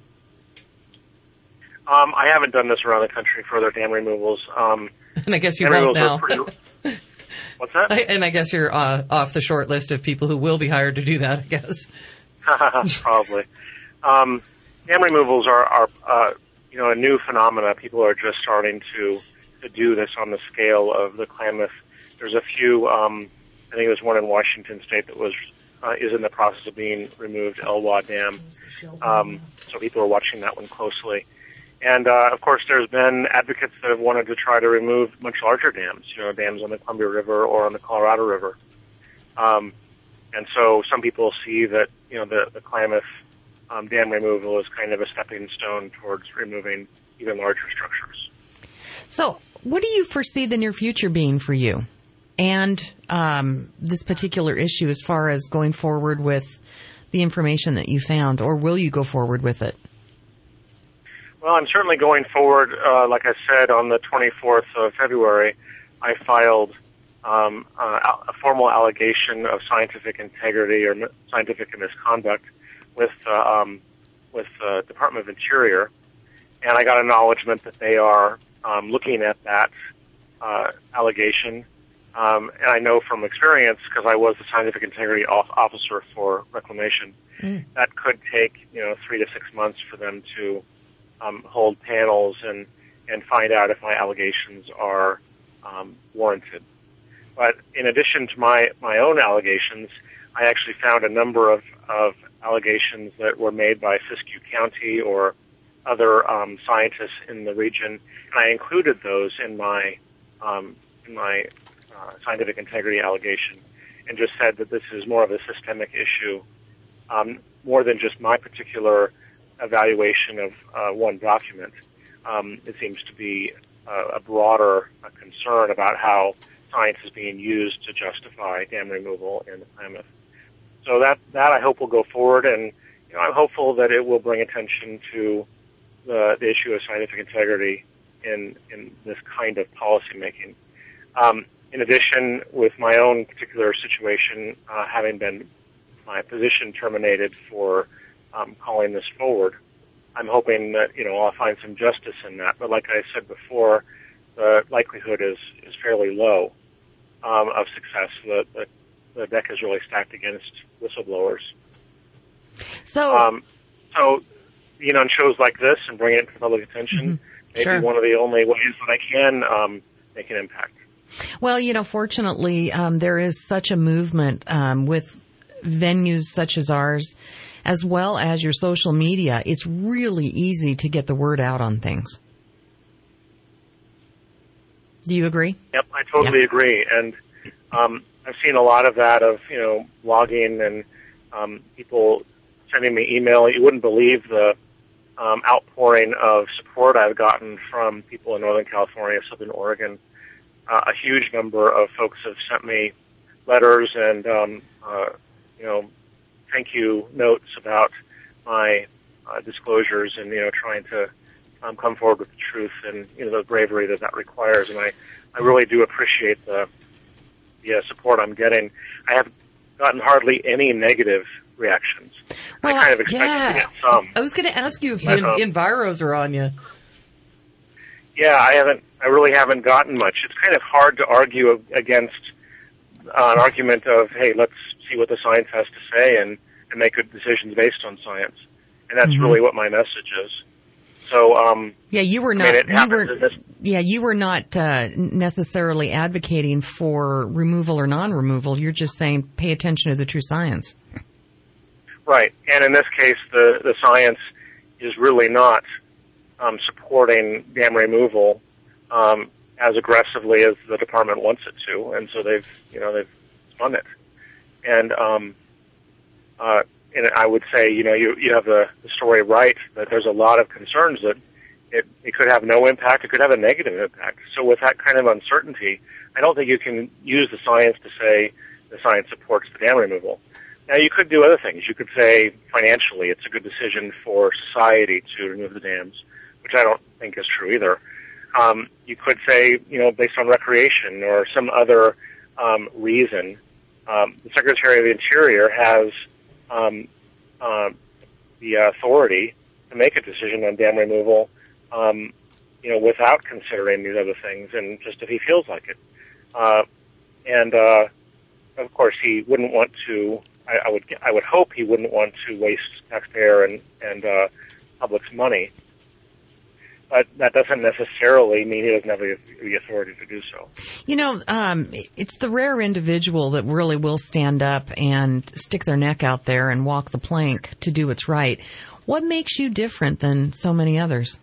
Um, I haven't done this around the country for other dam removals. Um, and I guess you dam won't now. Pretty, what's that? I, and I guess you're uh, off the short list of people who will be hired to do that, I guess. Probably. Um, dam removals are, are uh, you know, a new phenomena. People are just starting to, to do this on the scale of the Klamath. There's a few, um, I think there was one in Washington State that was, uh, is in the process of being removed, Elwha Dam. Um, so people are watching that one closely. And, uh, of course, there's been advocates that have wanted to try to remove much larger dams, you know, dams on the Columbia River or on the Colorado River. Um, and so some people see that, you know, the, the Klamath um, dam removal is kind of a stepping stone towards removing even larger structures. So what do you foresee the near future being for you and um, this particular issue as far as going forward with the information that you found, or will you go forward with it? Well, I'm certainly going forward. Uh, like I said, on the twenty-fourth of February, I filed um, uh, a formal allegation of scientific integrity or scientific misconduct with uh, um, with the Department of Interior, and I got acknowledgement that they are um, looking at that uh, allegation. Um, and I know from experience, because I was the scientific integrity officer for reclamation, mm. that could take you know three to six months for them to Um, hold panels and, and find out if my allegations are um, warranted. But in addition to my, my own allegations, I actually found a number of, of allegations that were made by Siskiyou County or other um, scientists in the region, and I included those in my um, in my uh, scientific integrity allegation, and just said that this is more of a systemic issue, um, more than just my particular evaluation of uh, one document. Um, it seems to be uh, a broader uh, concern about how science is being used to justify dam removal in the Klamath. So that that I hope will go forward, and you know, I'm hopeful that it will bring attention to the, the issue of scientific integrity in in this kind of policy making. Um, in addition, with my own particular situation, uh, having been my position terminated for Um, calling this forward, I'm hoping that, you know, I'll find some justice in that. But like I said before, the likelihood is, is fairly low um, of success. The, the, the deck is really stacked against whistleblowers. So, um, so being on shows like this and bringing it to public attention mm-hmm. may sure. be one of the only ways that I can um, make an impact. Well, you know, fortunately, um, there is such a movement um, with venues such as ours, as well as your social media. It's really easy to get the word out on things. Do you agree? Yep, I totally yep. agree. And um, I've seen a lot of that of, you know, blogging and um, people sending me email. You wouldn't believe the um, outpouring of support I've gotten from people in Northern California, Southern Oregon. Uh, a huge number of folks have sent me letters and, um, uh, you know, thank you notes about my uh, disclosures and, you know, trying to um, come forward with the truth and, you know, the bravery that that requires. And I, I really do appreciate the, the uh, support I'm getting. I have gotten hardly any negative reactions. Well, I kind of expected yeah. to get some. I was going to ask you if But, the um, enviros are on you. Yeah, I haven't, I really haven't gotten much. It's kind of hard to argue against uh, an argument of, hey, let's see what the science has to say and, and make good decisions based on science. And that's Mm-hmm. really what my message is. So, um, Yeah, you were I not. mean, it you happens were. in this- Yeah, you were not uh, necessarily advocating for removal or non-removal. You're just saying pay attention to the true science. Right. And in this case, the, the science is really not um, supporting dam removal um, as aggressively as the department wants it to, and so they've, you know, they've spun it. And um, uh, and I would say, you know, you you have the, the story right that there's a lot of concerns that it, it could have no impact, it could have a negative impact. So with that kind of uncertainty, I don't think you can use the science to say the science supports the dam removal. Now, you could do other things. You could say financially it's a good decision for society to remove the dams, which I don't think is true either. Um, you could say, you know, based on recreation or some other um, reason. Um, the Secretary of the Interior has um, uh, the authority to make a decision on dam removal, um, you know, without considering these other things, and just if he feels like it. Uh, and uh, of course, he wouldn't want to. I, I would. I would hope he wouldn't want to waste taxpayer and and uh, public's money. But that doesn't necessarily mean he doesn't have the, the authority to do so. You know, um, it's the rare individual that really will stand up and stick their neck out there and walk the plank to do what's right. What makes you different than so many others?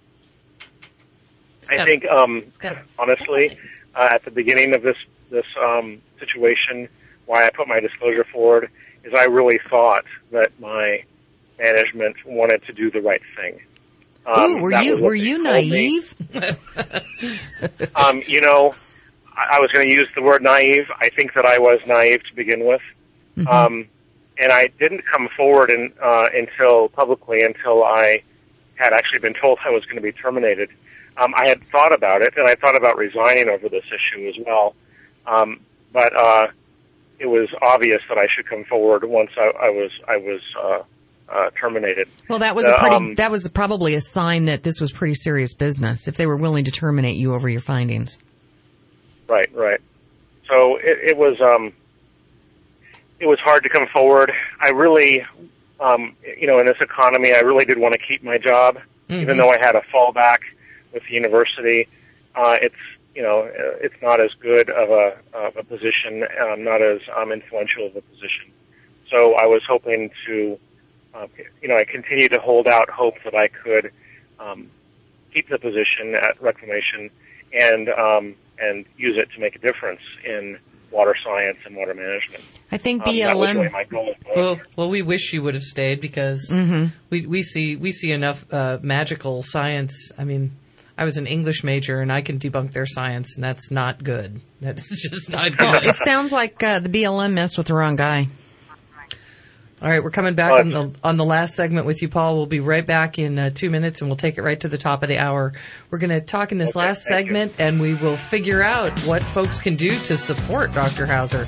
I think, um, honestly, uh, at the beginning of this this um, situation, why I put my disclosure forward is I really thought that my management wanted to do the right thing. Um, Ooh, were that you was what were they you told naive? me. um, you know, I, I was going to use the word naive. I think that I was naive to begin with, Mm-hmm. um, and I didn't come forward in, uh, until publicly until I had actually been told I was going to be terminated. Um, I had thought about it, and I thought about resigning over this issue as well, um, but uh, it was obvious that I should come forward once I, I was I was. Uh, Uh, terminated. Well, that was Uh, a pretty. um, that was probably a sign that this was pretty serious business. If they were willing to terminate you over your findings. Right, right. So it, it was um, it was hard to come forward. I really, um, you know, in this economy, I really did want to keep my job, Mm-hmm. even though I had a fallback with the university. Uh, it's you know, it's not as good of a of a position, um, not as um, influential of a position. So I was hoping to. Uh, you know, I continue to hold out hope that I could um, keep the position at Reclamation and um, and use it to make a difference in water science and water management. I think Um, B L M. that was really my goal. Well, well, we wish you would have stayed because Mhm. we we see we see enough uh, magical science. I mean, I was an English major and I can debunk their science, and that's not good. That's just not Well, good. it sounds like uh, the B L M messed with the wrong guy. All right, we're coming back Uh, on the on the last segment with you, Paul. We'll be right back in uh, two minutes, and we'll take it right to the top of the hour. We're going to talk in this Okay, last thank you. segment, and we will figure out what folks can do to support Doctor Hauser.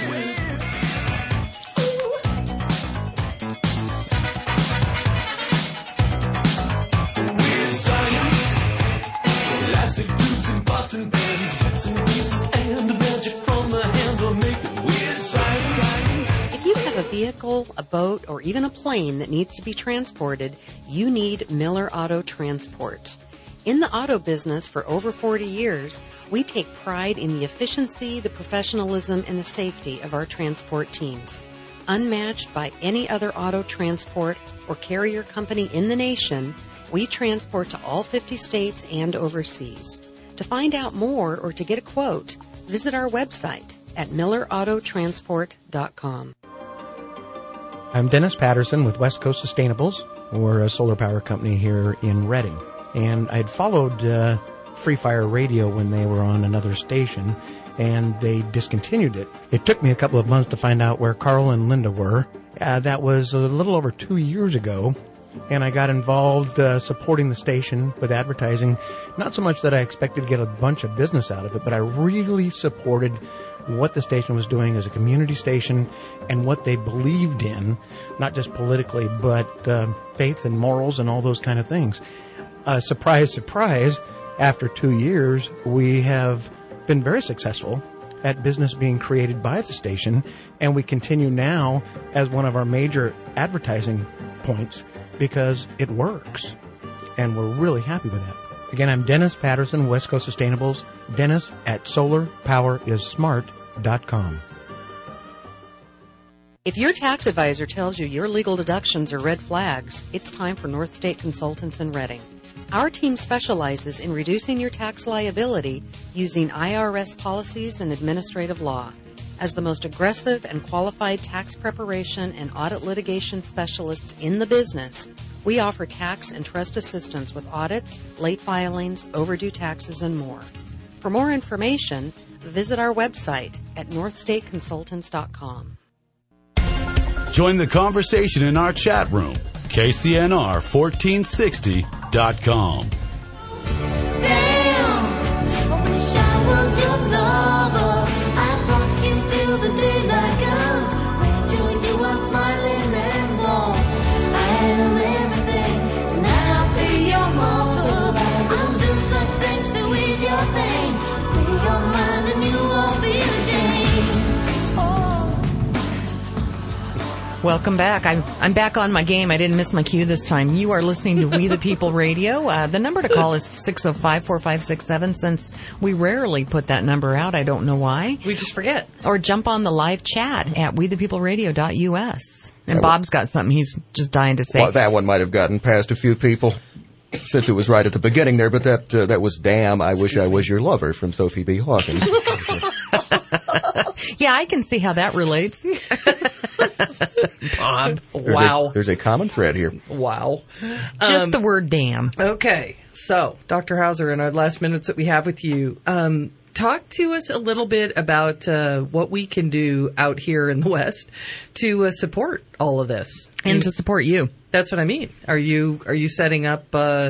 If you have a vehicle, a boat, or even a plane that needs to be transported, you need Miller Auto Transport. In the auto business for over forty years, we take pride in the efficiency, the professionalism, and the safety of our transport teams. Unmatched by any other auto transport or carrier company in the nation, we transport to all fifty states and overseas. To find out more or to get a quote, visit our website at miller auto transport dot com. I'm Dennis Patterson with West Coast Sustainables. We're a solar power company here in Redding. And I'd followed uh, Free Fire Radio when they were on another station, and they discontinued it. It took me a couple of months to find out where Carl and Linda were. Uh, that was a little over two years ago, and I got involved uh, supporting the station with advertising. Not so much that I expected to get a bunch of business out of it, but I really supported what the station was doing as a community station and what they believed in, not just politically, but uh, faith and morals and all those kind of things. Uh, surprise, surprise, after two years, we have been very successful at business being created by the station, and we continue now as one of our major advertising points because it works, and we're really happy with that. Again, I'm Dennis Patterson, West Coast Sustainables, Dennis at solar power is smart dot com. If your tax advisor tells you your legal deductions are red flags, it's time for North State Consultants in Redding. Our team specializes in reducing your tax liability using I R S policies and administrative law. As the most aggressive and qualified tax preparation and audit litigation specialists in the business, we offer tax and trust assistance with audits, late filings, overdue taxes, and more. For more information, visit our website at north state consultants dot com. Join the conversation in our chat room, K C N R fourteen sixty dot com. Welcome back. I'm I'm back on my game. I didn't miss my cue this time. You are listening to We the People Radio. Uh, the number to call is six oh five, four five six seven. Since we rarely put that number out, I don't know why. We just forget. Or jump on the live chat at we the people radio dot U S. And Bob's got something he's just dying to say. Well, that one might have gotten past a few people since it was right at the beginning there, but that uh, that was Damn, I Wish I Was Your Lover from Sophie B. Hawkins. Yeah, I can see how that relates. Bob. There's Wow. A, there's a common thread here. Wow. Just Um, the word damn. Okay. So, Doctor Hauser, in our last minutes that we have with you, um, talk to us a little bit about uh, what we can do out here in the West to uh, support all of this. And to support you. That's what I mean. Are you are you setting up uh,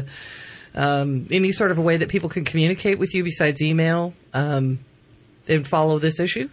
um, any sort of a way that people can communicate with you besides email um, and follow this issue?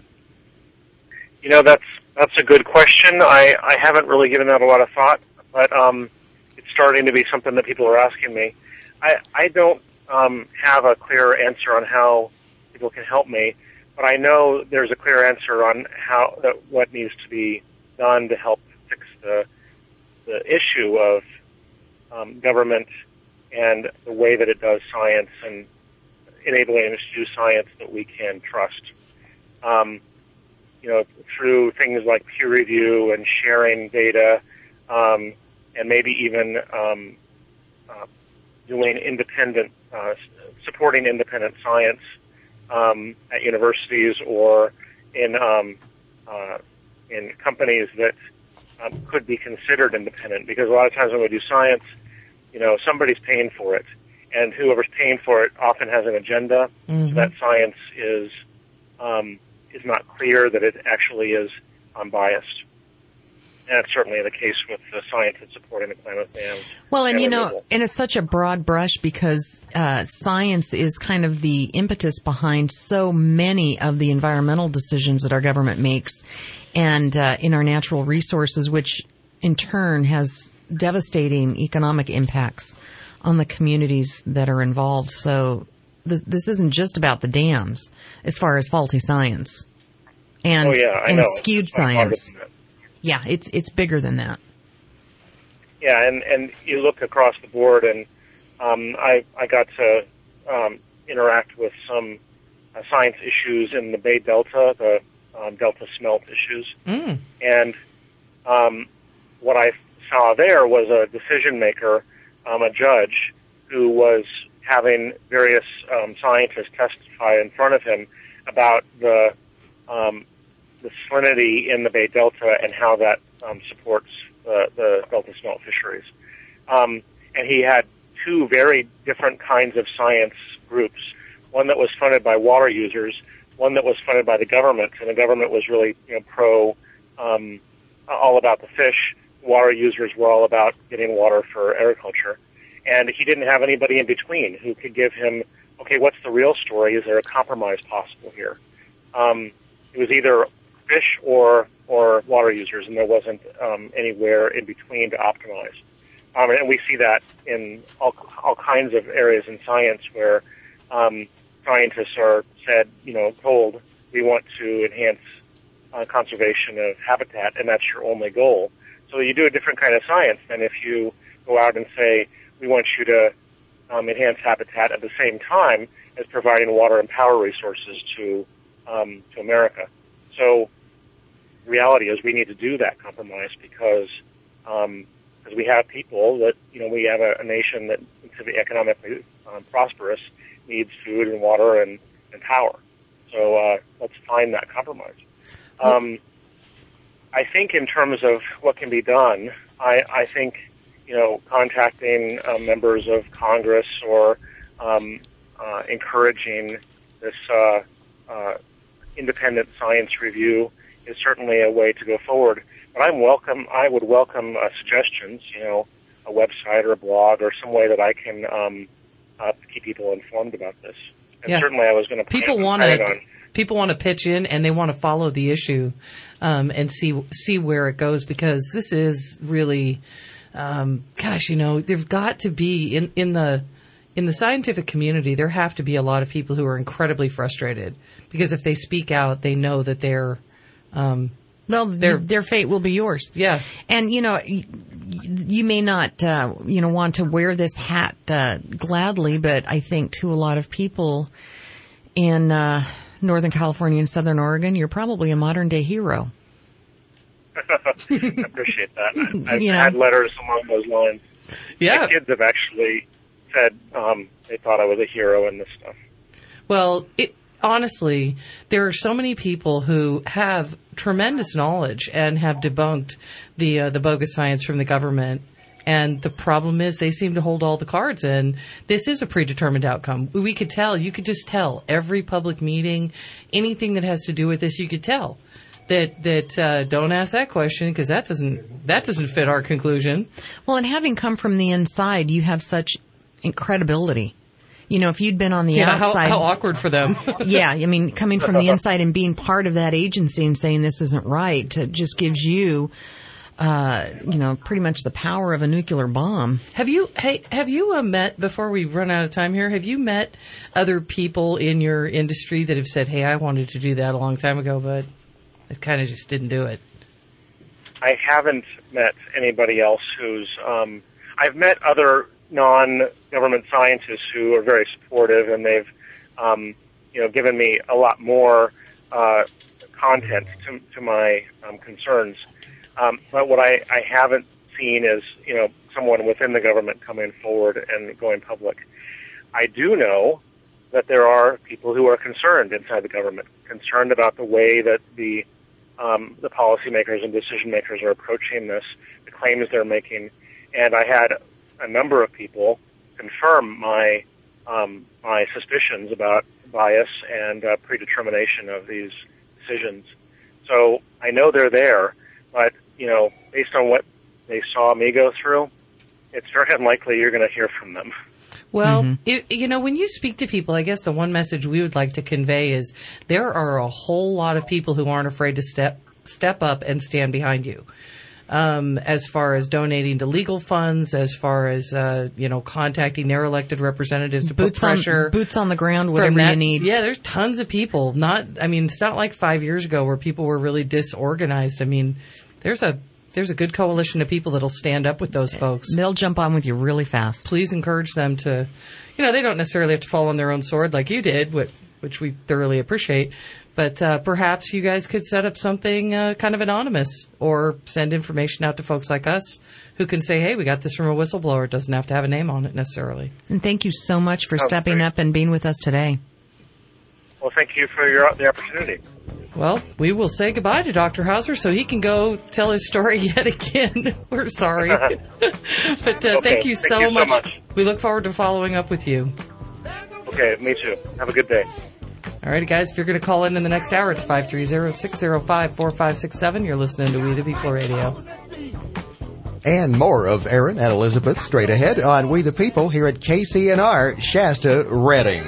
You know, that's that's a good question. I, I haven't really given that a lot of thought, but um, it's starting to be something that people are asking me. I, I don't um, have a clear answer on how people can help me, but I know there's a clear answer on how that what needs to be done to help fix the the issue of um, government and the way that it does science and enabling us to do science that we can trust. Um, you know, through things like peer review and sharing data, um, and maybe even um, uh, doing independent, uh, supporting independent science um, at universities or in um, uh, in companies that um, could be considered independent. Because a lot of times when we do science, you know, somebody's paying for it, and whoever's paying for it often has an agenda. Mm-hmm. So that science is um, is not clear that it actually is unbiased. And that's certainly the case with the science that's supporting the climate ban. Well, and you know, removal. and it's such a broad brush because uh, science is kind of the impetus behind so many of the environmental decisions that our government makes and uh, in our natural resources, which in turn has devastating economic impacts on the communities that are involved. So th- this isn't just about the dams as far as faulty science and, oh, yeah, I and know. skewed It's quite harder science. than that. Yeah, it's it's bigger than that. Yeah, and, and you look across the board, and um, I I got to um, interact with some uh, science issues in the Bay Delta, the um, Delta smelt issues, Mm. and um, what I saw there was a decision maker, um, a judge, who was having various um, scientists testify in front of him about the um, the salinity in the Bay Delta and how that um, supports uh, the Delta smelt fisheries. Um, and he had two very different kinds of science groups, one that was funded by water users, one that was funded by the government, and the government was really, you know, pro, um, all about the fish. Water users were all about getting water for agriculture. And he didn't have anybody in between who could give him, okay, what's the real story? Is there a compromise possible here? Um, it was either fish or or water users, and there wasn't um, anywhere in between to optimize. Um, and we see that in all, all kinds of areas in science where um, scientists are said, you know, told, we want to enhance uh, conservation of habitat, and that's your only goal. So you do a different kind of science than if you go out and say, we want you to um, enhance habitat at the same time as providing water and power resources to um, to America. So the reality is we need to do that compromise because um, because we have people that, you know, we have a, a nation that, to be economically um, prosperous, needs food and water and, and power. So uh, let's find that compromise. Um, I think in terms of what can be done, I, I think, you know, contacting uh, members of Congress or um, uh, encouraging this uh, uh, independent science review is certainly a way to go forward. But I'm welcome. I would welcome uh, suggestions. You know, a website or a blog or some way that I can um, uh, keep people informed about this. And Yeah. certainly, I was going to People want to people want to pitch in and they want to follow the issue um, and see see where it goes because this is really, um, gosh, you know, there's got to be in in the in the scientific community there have to be a lot of people who are incredibly frustrated because if they speak out, they know that they're um, well, their their fate will be yours. Yeah, and you know. Y- You may not, uh, you know, want to wear this hat uh, gladly, but I think to a lot of people in uh, Northern California and Southern Oregon, you're probably a modern day hero. I appreciate that. I, I've You know. had letters along those lines. Yeah. My kids have actually said um, they thought I was a hero in this stuff. Well, it, honestly, there are so many people who have tremendous knowledge and have debunked the uh, the bogus science from the government. And the problem is they seem to hold all the cards, and this is a predetermined outcome. We could tell. You could just tell. Every public meeting, anything that has to do with this, you could tell. That that uh, don't ask that question because that doesn't that doesn't fit our conclusion. Well, and having come from the inside, you have such credibility. You know, if you'd been on the Yeah, how- outside, how awkward for them. Yeah, I mean, coming from the inside and being part of that agency and saying this isn't right, it just gives you, uh, you know, pretty much the power of a nuclear bomb. Have you hey have you uh, met before we run out of time here? Have you met other people in your industry that have said, "Hey, I wanted to do that a long time ago, but I kind of just didn't do it"? I haven't met anybody else who's. Um, I've met other non-government scientists who are very supportive, and they've, um, you know, given me a lot more uh, content to, to my um, concerns. Um, but what I, I haven't seen is, you know, someone within the government coming forward and going public. I do know that there are people who are concerned inside the government, concerned about the way that the um, the policymakers and decision makers are approaching this, the claims they're making, and I had a number of people confirm my um, my suspicions about bias and uh, predetermination of these decisions. So I know they're there, but you know, based on what they saw me go through, it's very unlikely you're going to hear from them. Well, mm-hmm. it, you know, when you speak to people, I guess the one message we would like to convey is there are a whole lot of people who aren't afraid to step step up and stand behind you. Um, as far as donating to legal funds, as far as, uh, you know, contacting their elected representatives to Boots put pressure. on, boots on the ground, whatever that, you need. Yeah, there's tons of people. Not, I mean, it's not like five years ago where people were really disorganized. I mean, there's a, there's a good coalition of people that'll stand up with those folks. They'll jump on with you really fast. Please encourage them to, you know, they don't necessarily have to fall on their own sword like you did, which, which we thoroughly appreciate. But uh, perhaps you guys could set up something uh, kind of anonymous or send information out to folks like us who can say, hey, we got this from a whistleblower. It doesn't have to have a name on it necessarily. And thank you so much for Oh, stepping great. up and being with us today. Well, thank you for your the opportunity. Well, we will say goodbye to Doctor Hauser so he can go tell his story yet again. We're sorry. but uh, okay, thank you, so, thank you much. so much. We look forward to following up with you. Okay, me too. Have a good day. All right, guys, if you're going to call in in the next hour, it's five three zero, six zero five, four five six seven. You're listening to We the People Radio. And more of Aaron and Elizabeth straight ahead on We the People here at K C N R Shasta Redding.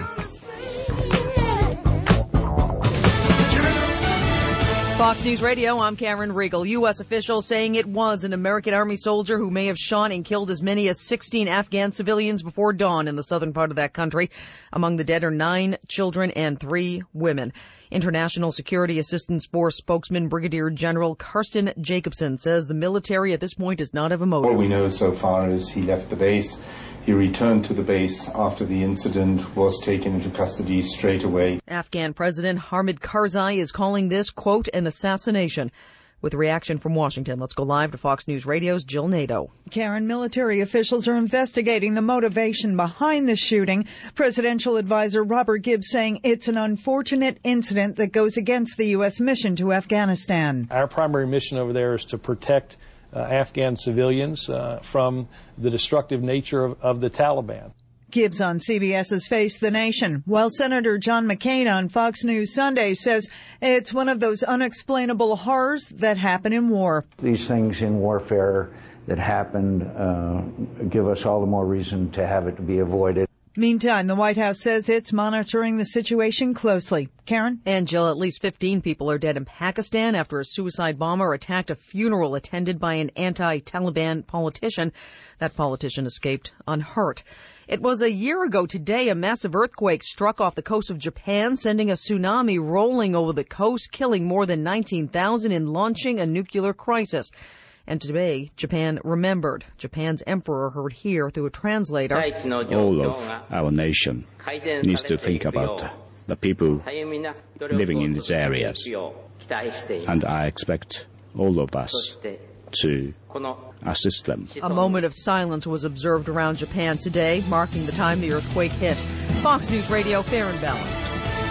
Fox News Radio, I'm Karen Riegel. U S officials saying it was an American Army soldier who may have shot and killed as many as sixteen Afghan civilians before dawn in the southern part of that country. Among the dead are nine children and three women. International Security Assistance Force spokesman Brigadier General Karsten Jacobson says the military at this point does not have a motive. All we know so far is he left the base. He returned to the base after the incident, was taken into custody straight away. Afghan President Hamid Karzai is calling this, quote, an assassination. With a reaction from Washington, let's go live to Fox News Radio's Jill Nato. Karen, military officials are investigating the motivation behind the shooting. Presidential advisor Robert Gibbs saying it's an unfortunate incident that goes against the U S mission to Afghanistan. Our primary mission over there is to protect uh, Afghan civilians uh, from the destructive nature of, of the Taliban. Gibbs on CBS's Face the Nation, while Senator John McCain on Fox News Sunday says it's one of those unexplainable horrors that happen in war. These things in warfare that happen uh, give us all the more reason to have it be avoided. Meantime, the White House says it's monitoring the situation closely. Karen? And Jill, at least fifteen people are dead in Pakistan after a suicide bomber attacked a funeral attended by an anti-Taliban politician. That politician escaped unhurt. It was a year ago today a massive earthquake struck off the coast of Japan, sending a tsunami rolling over the coast, killing more than nineteen thousand and launching a nuclear crisis. And today, Japan remembered. Japan's emperor heard here through a translator. All of our nation needs to think about the people living in these areas. And I expect all of us to assist them. A moment of silence was observed around Japan today, marking the time the earthquake hit. Fox News Radio, fair and balanced.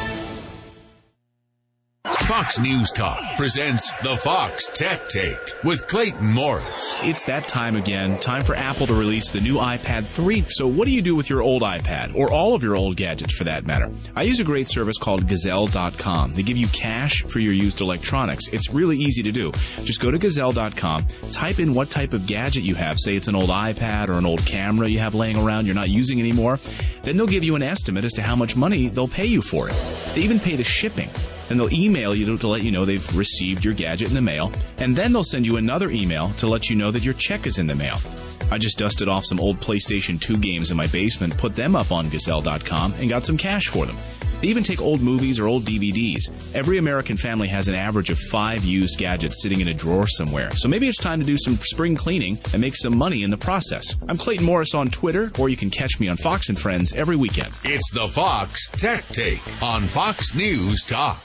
Fox News Talk presents the Fox Tech Take with Clayton Morris. It's that time again. Time for Apple to release the new iPad three. So what do you do with your old iPad, or all of your old gadgets for that matter? I use a great service called Gazelle dot com. They give you cash for your used electronics. It's really easy to do. Just go to Gazelle dot com, type in what type of gadget you have. Say it's an old iPad or an old camera you have laying around you're not using anymore. Then they'll give you an estimate as to how much money they'll pay you for it. They even pay the shipping. And they'll email you to let you know they've received your gadget in the mail. And then they'll send you another email to let you know that your check is in the mail. I just dusted off some old PlayStation two games in my basement, put them up on Gazelle dot com, and got some cash for them. They even take old movies or old D V Ds. Every American family has an average of five used gadgets sitting in a drawer somewhere. So maybe it's time to do some spring cleaning and make some money in the process. I'm Clayton Morris on Twitter, or you can catch me on Fox and Friends every weekend. It's the Fox Tech Take on Fox News Talk.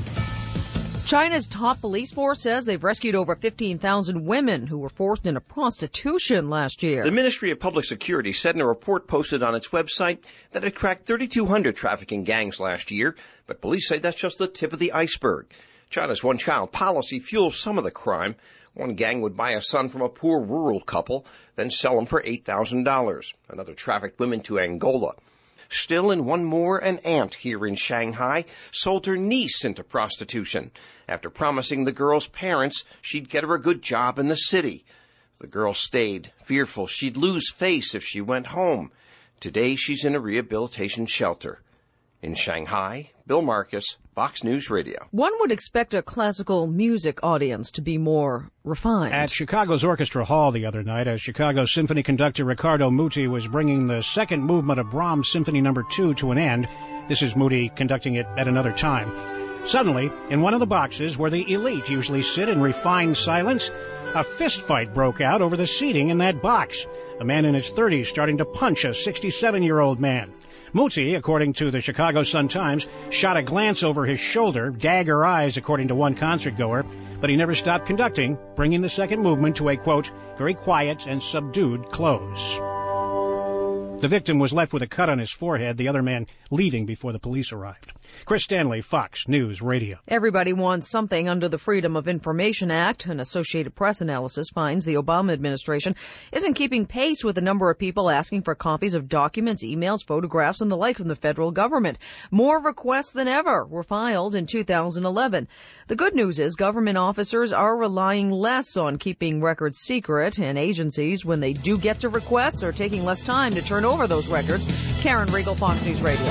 China's top police force says they've rescued over fifteen thousand women who were forced into prostitution last year. The Ministry of Public Security said in a report posted on its website that it cracked thirty-two hundred trafficking gangs last year, but police say that's just the tip of the iceberg. China's one-child policy fuels some of the crime. One gang would buy a son from a poor rural couple, then sell him for eight thousand dollars. Another trafficked women to Angola. Still, in one more, an aunt here in Shanghai sold her niece into prostitution after promising the girl's parents she'd get her a good job in the city. The girl stayed, fearful she'd lose face if she went home. Today, she's in a rehabilitation shelter. In Shanghai, Bill Marcus, Fox News Radio. One would expect a classical music audience to be more refined. At Chicago's Orchestra Hall the other night, as Chicago Symphony conductor Riccardo Muti was bringing the second movement of Brahms' Symphony Number two to an end. This is Muti conducting it at another time. Suddenly, in one of the boxes where the elite usually sit in refined silence, a fist fight broke out over the seating in that box. A man in his thirties starting to punch a sixty-seven-year-old man. Muti, according to the Chicago Sun-Times, shot a glance over his shoulder, dagger eyes, according to one concert-goer, but he never stopped conducting, bringing the second movement to a, quote, very quiet and subdued close. The victim was left with a cut on his forehead, the other man leaving before the police arrived. Chris Stanley, Fox News Radio. Everybody wants something under the Freedom of Information Act. An Associated Press analysis finds the Obama administration isn't keeping pace with the number of people asking for copies of documents, emails, photographs, and the like from the federal government. More requests than ever were filed in two thousand eleven. The good news is government officers are relying less on keeping records secret, and agencies, when they do get to requests, are taking less time to turn over those records. Karen Riegel, Fox News Radio.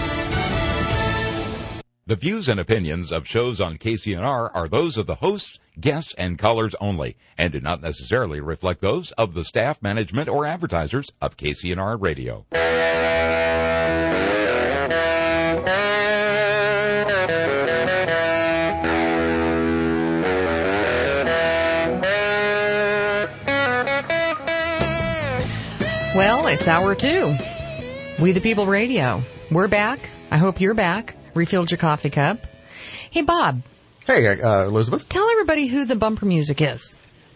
The views and opinions of shows on K C N R are those of the hosts, guests, and callers only, and do not necessarily reflect those of the staff, management, or advertisers of K C N R Radio. Well, it's hour two. We the People Radio. We're back. I hope you're back. Refilled your coffee cup. Hey, Bob. Hey, uh, Elizabeth. Tell everybody who the bumper music is.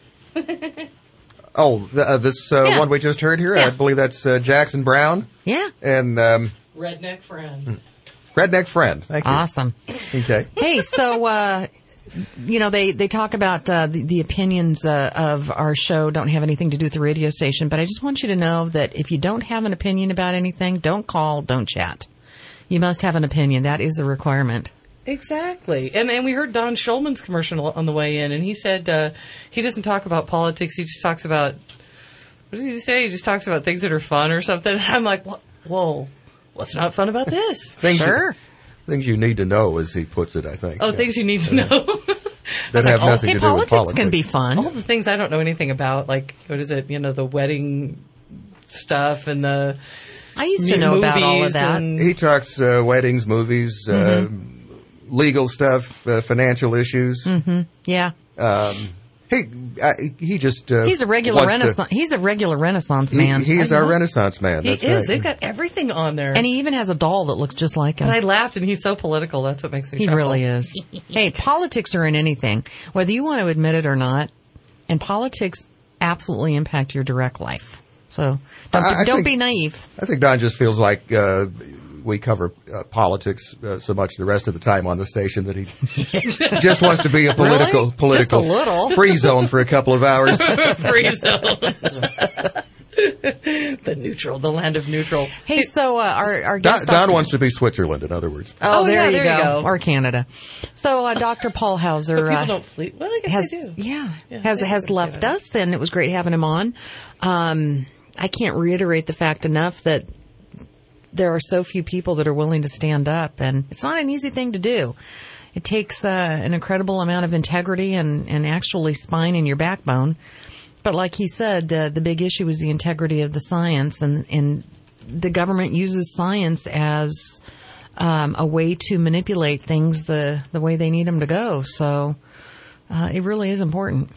Oh, th- uh, this uh, Yeah. one we just heard here, Yeah. I believe that's uh, Jackson Brown. Yeah. And um, Redneck Friend. Redneck Friend. Thank you. Awesome. Okay. Hey, so, uh, you know, they, they talk about uh, the, the opinions uh, of our show don't have anything to do with the radio station, but I just want you to know that if you don't have an opinion about anything, don't call, don't chat. You must have an opinion. That is the requirement. Exactly. And and we heard Don Schulman's commercial on the way in, and he said uh, he doesn't talk about politics. He just talks about, what did he say? He just talks about things that are fun or something. And I'm like, whoa, whoa what's not fun about this? Things sure. You, things you need to know, as he puts it, I think. Oh, things you need to know. That have like, nothing oh, to hey, do with politics politics. can be fun. All the things I don't know anything about, like, what is it, you know, the wedding stuff and the I used to know about all of that. He talks uh, weddings, movies, Mm-hmm. uh, legal stuff, uh, financial issues. Mm-hmm. Yeah. Um, he uh, he just uh, He's a regular wants to- renaissance. He's a regular Renaissance He- man. he's I our know. Renaissance man. He That's is. right. They've got everything on there. And he even has a doll that looks just like him. And I laughed, and he's so political. That's what makes me He chuckle. really is. Hey, politics are in anything, whether you want to admit it or not, and politics absolutely impact your direct life. So don't, I- I don't think- be naive. I think Don just feels like uh, we cover uh, politics uh, so much the rest of the time on the station that he just wants to be a political Really? political Just a little. free zone for a couple of hours. Free zone. The neutral, the land of neutral. Hey, so uh, our our Don, guest Don doctor- wants to be Switzerland, in other words. Oh, Oh, there, yeah, you, there go. you go. Or Canada. So uh, Doctor Paul Hauser But people uh, don't flee. Well, I guess has they do. yeah, Yeah, has they has do. left us, and it was great having him on. Um, I can't reiterate the fact enough that there are so few people that are willing to stand up, and it's not an easy thing to do. It takes uh, an incredible amount of integrity and, and actually spine in your backbone. But like he said, the the big issue is the integrity of the science, and, and the government uses science as um, a way to manipulate things the, the way they need them to go. So uh, it really is important.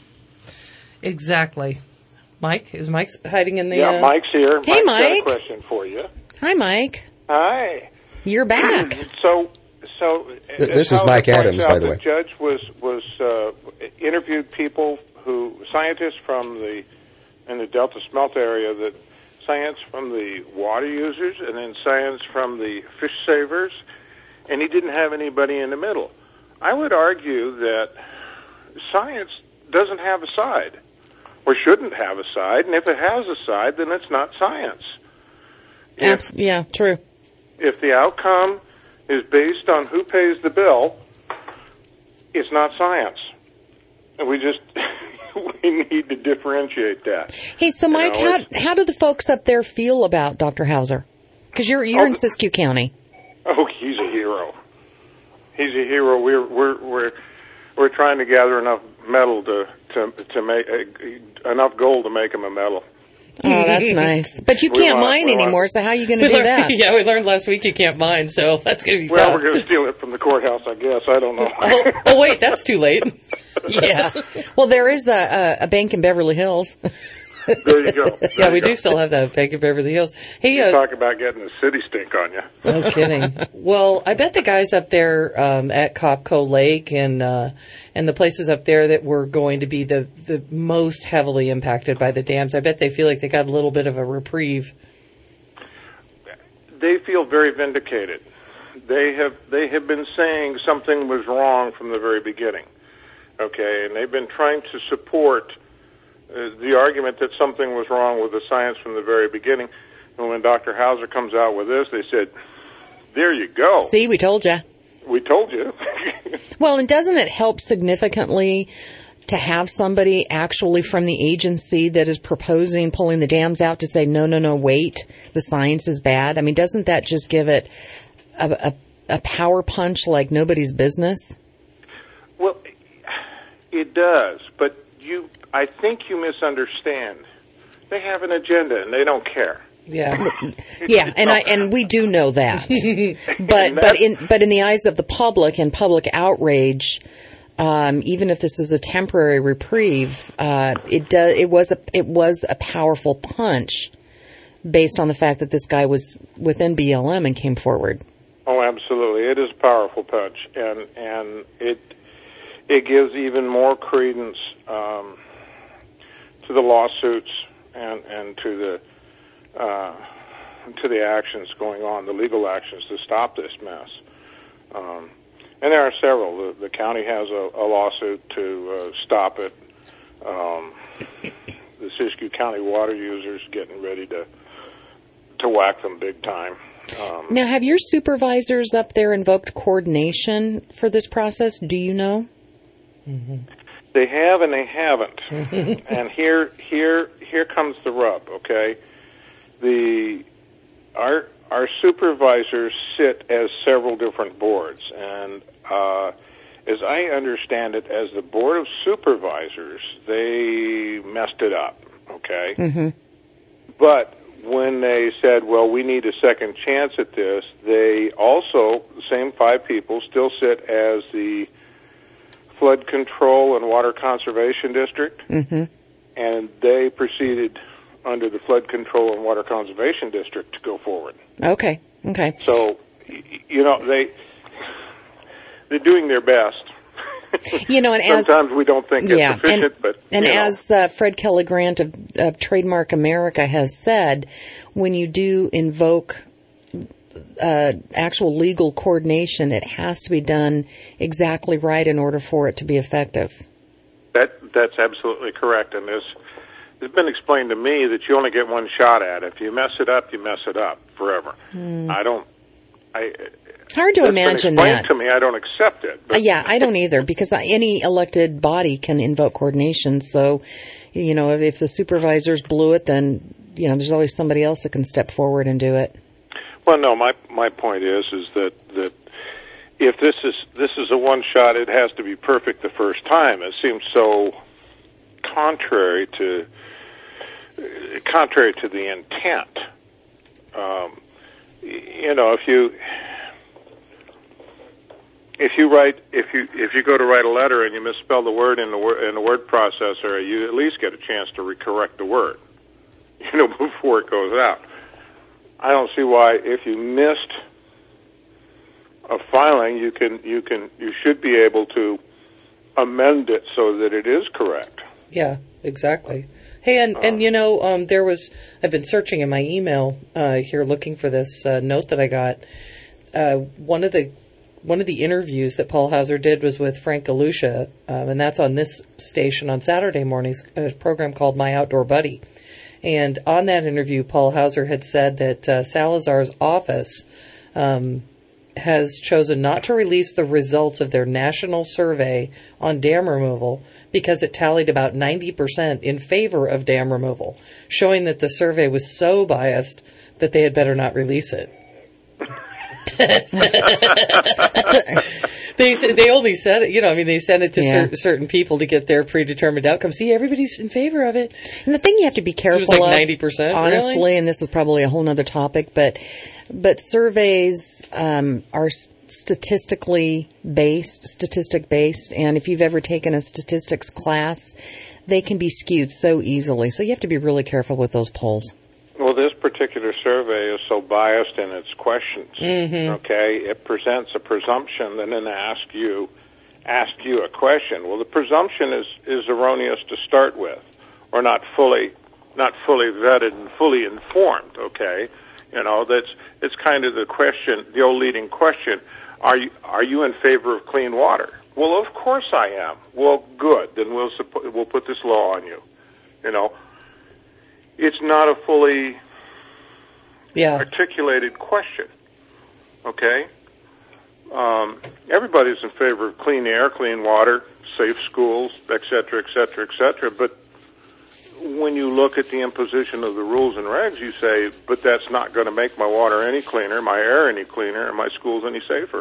Exactly. Mike? Is Mike hiding in the... Yeah, uh... Mike's here. Hey, Mike's Mike. got a question for you. Hi, Mike. Hi. You're back. So, so Th- as this is Howard Mike points Adams, out, by the way. judge was was uh, interviewed people who scientists from the in the Delta Smelt area, that science from the water users, and then science from the fish savers, and he didn't have anybody in the middle. I would argue that science doesn't have a side, or shouldn't have a side, and if it has a side, then it's not science. Abs- yeah, true. If the outcome is based on who pays the bill, it's not science. And we just we need to differentiate that. Hey, so Mike, You know, how how do the folks up there feel about Doctor Hauser? Because you're you're in Siskiyou County. Oh, he's a hero. He's a hero. We're we're we're we're trying to gather enough metal to to to make uh, enough gold to make him a medal. Oh, that's nice. But you We can't want- mine we want- anymore, so how are you going to We do learned- that? Yeah, we learned last week you can't mine, so that's going to be Well, tough. we're going to steal it from the courthouse, I guess. I don't know. oh, oh, wait, that's too late. Yeah. Well, there is a, a, a bank in Beverly Hills. There you go. There yeah, we you go. do still have that Bank of Beverly Hills. Hey, You uh, talk about getting the city stink on you. no kidding. Well, I bet the guys up there um, at Copco Lake and uh, and the places up there that were going to be the, the most heavily impacted by the dams, I bet they feel like they got a little bit of a reprieve. they feel very vindicated. They have they have been saying something was wrong from the very beginning, okay, and they've been trying to support uh, the argument that something was wrong with the science from the very beginning. And when Doctor Hauser comes out with this, they said, "There you go. See, we told you. We told you." Well, and doesn't it help significantly to have somebody actually from the agency that is proposing pulling the dams out to say, no, no, no, wait, the science is bad? I mean, doesn't that just give it a, a, a power punch like nobody's business? Well, it does, but you, I think you misunderstand. They have an agenda, and they don't care. Yeah, yeah, and I and we do know that, but but in but in the eyes of the public and public outrage, um, even if this is a temporary reprieve, uh, it does it was a it was a powerful punch, based on the fact that this guy was within B L M and came forward. Oh, absolutely, it is a powerful punch, and and it it gives even more credence um, to the lawsuits and and to the. Uh, to the actions going on, the legal actions to stop this mess. Um, and there are several. The, the county has a, a lawsuit to uh, stop it. Um, the Siskiyou County water users getting ready to to whack them big time. Um, now, have your supervisors up there invoked coordination for this process? Do you know? Mm-hmm. They have and they haven't. And here, here, here comes the rub. Okay. The our our supervisors sit as several different boards, and uh, as I understand it, as the board of supervisors, they messed it up. Okay, mm-hmm. But when they said, "Well, we need a second chance at this," they also, the same five people, still sit as the flood control and water conservation district, mm-hmm. and they proceeded under the Flood Control and Water Conservation District to go forward. Okay, okay. So, you know, they, they're doing their best. You know, and sometimes as, we don't think yeah, it's sufficient, and, but... And you know. as uh, Fred Kelly Grant of, of Trademark America has said, when you do invoke uh, actual legal coordination, it has to be done exactly right in order for it to be effective. That That's absolutely correct, and there's... It's been explained to me that you only get one shot at it. If you mess it up, you mess it up forever. Mm. I don't. I. Hard to it's imagine been that. explained to me, I don't accept it. Uh, yeah, I don't either, because any elected body can invoke coordination. So, you know, if, if the supervisors blew it, then you know, there's always somebody else that can step forward and do it. Well, no, my my point is is that that if this is this is a one shot, it has to be perfect the first time. It seems so contrary to. Contrary to the intent, um, you know, if you if you write if you if you go to write a letter and you misspell the word in the word in the word processor, you at least get a chance to recorrect the word, you know, before it goes out. I don't see why if you missed a filing, you can you can you should be able to amend it so that it is correct. Yeah, exactly. Hey, and, and you know, um, there was, I've been searching in my email uh, here looking for this uh, note that I got. Uh, one of the one of the interviews that Paul Hauser did was with Frank Galusha, um, and that's on this station on Saturday mornings, a program called My Outdoor Buddy. And on that interview, Paul Hauser had said that uh, Salazar's office um, has chosen not to release the results of their national survey on dam removal because it tallied about ninety percent in favor of dam removal, showing that the survey was so biased that they had better not release it. they they only said it, you know, I mean, they sent it to Yeah. cer- certain people to get their predetermined outcome. See, everybody's in favor of it. And the thing you have to be careful It was like of, ninety percent, honestly, really? and this is probably a whole nother topic, but but surveys um, are s- statistically based, statistic based, and if you've ever taken a statistics class, they can be skewed so easily. So you have to be really careful with those polls. Well, this particular survey is so biased in its questions. Mhm. Okay, it presents a presumption and then asks you, ask you a question. Well, the presumption is is erroneous to start with, or not fully, not fully vetted and fully informed. Okay, You know, that's it's kind of the question, the old leading question: Are you are you in favor of clean water? Well, of course I am. Well, good. Then we'll suppo- we'll put this law on you. You know, it's not a fully yeah. articulated question. Okay, um, everybody's in favor of clean air, clean water, safe schools, et cetera, et cetera, et cetera. But when you look at the imposition of the rules and regs, you say, but that's not going to make my water any cleaner, my air any cleaner, and my schools any safer.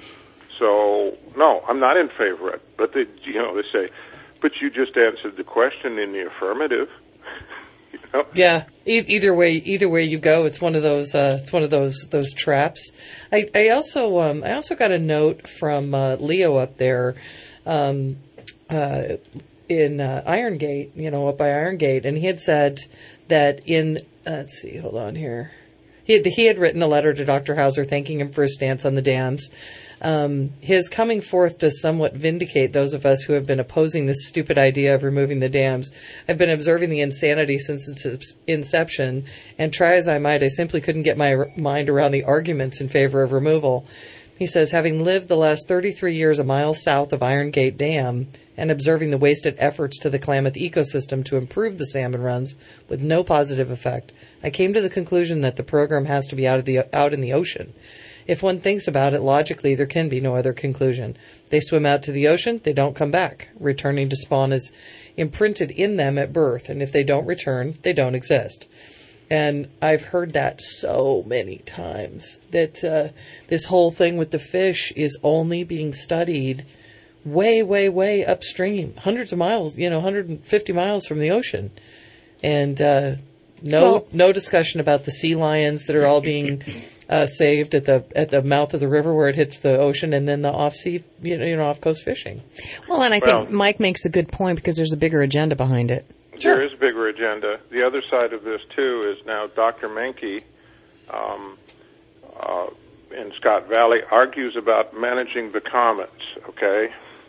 So, no, I'm not in favor of it. But, they, you know, they say, but you just answered the question in the affirmative. You know? Yeah. E- either way, either way you go, it's one of those. Uh, it's one of those those traps. I, I also um, I also got a note from uh, Leo up there. Um, uh, in uh, Iron Gate, you know, up by Iron Gate, and he had said that in, uh, let's see, hold on here. He had, he had written a letter to Doctor Hauser thanking him for his stance on the dams. Um, his coming forth does somewhat vindicate those of us who have been opposing this stupid idea of removing the dams. I've been observing the insanity since its inception, and try as I might, I simply couldn't get my mind around the arguments in favor of removal. He says, having lived the last thirty-three years a mile south of Iron Gate Dam and observing the wasted efforts to the Klamath ecosystem to improve the salmon runs with no positive effect, I came to the conclusion that the program has to be out of the out in the ocean. If one thinks about it logically, there can be no other conclusion. They swim out to the ocean, they don't come back. Returning to spawn is imprinted in them at birth, and if they don't return, they don't exist. And I've heard that so many times, that uh, this whole thing with the fish is only being studied way, way, way upstream, hundreds of miles, you know, one hundred fifty miles from the ocean. And uh, no well, no discussion about the sea lions that are all being uh, saved at the at the mouth of the river where it hits the ocean, and then the off-sea, you know, you know off-coast fishing. Well, and I well, think Mike makes a good point because there's a bigger agenda behind it. There is a bigger agenda. The other side of this, too, is now Doctor Menke um, uh, in Scott Valley argues about managing the commons, okay?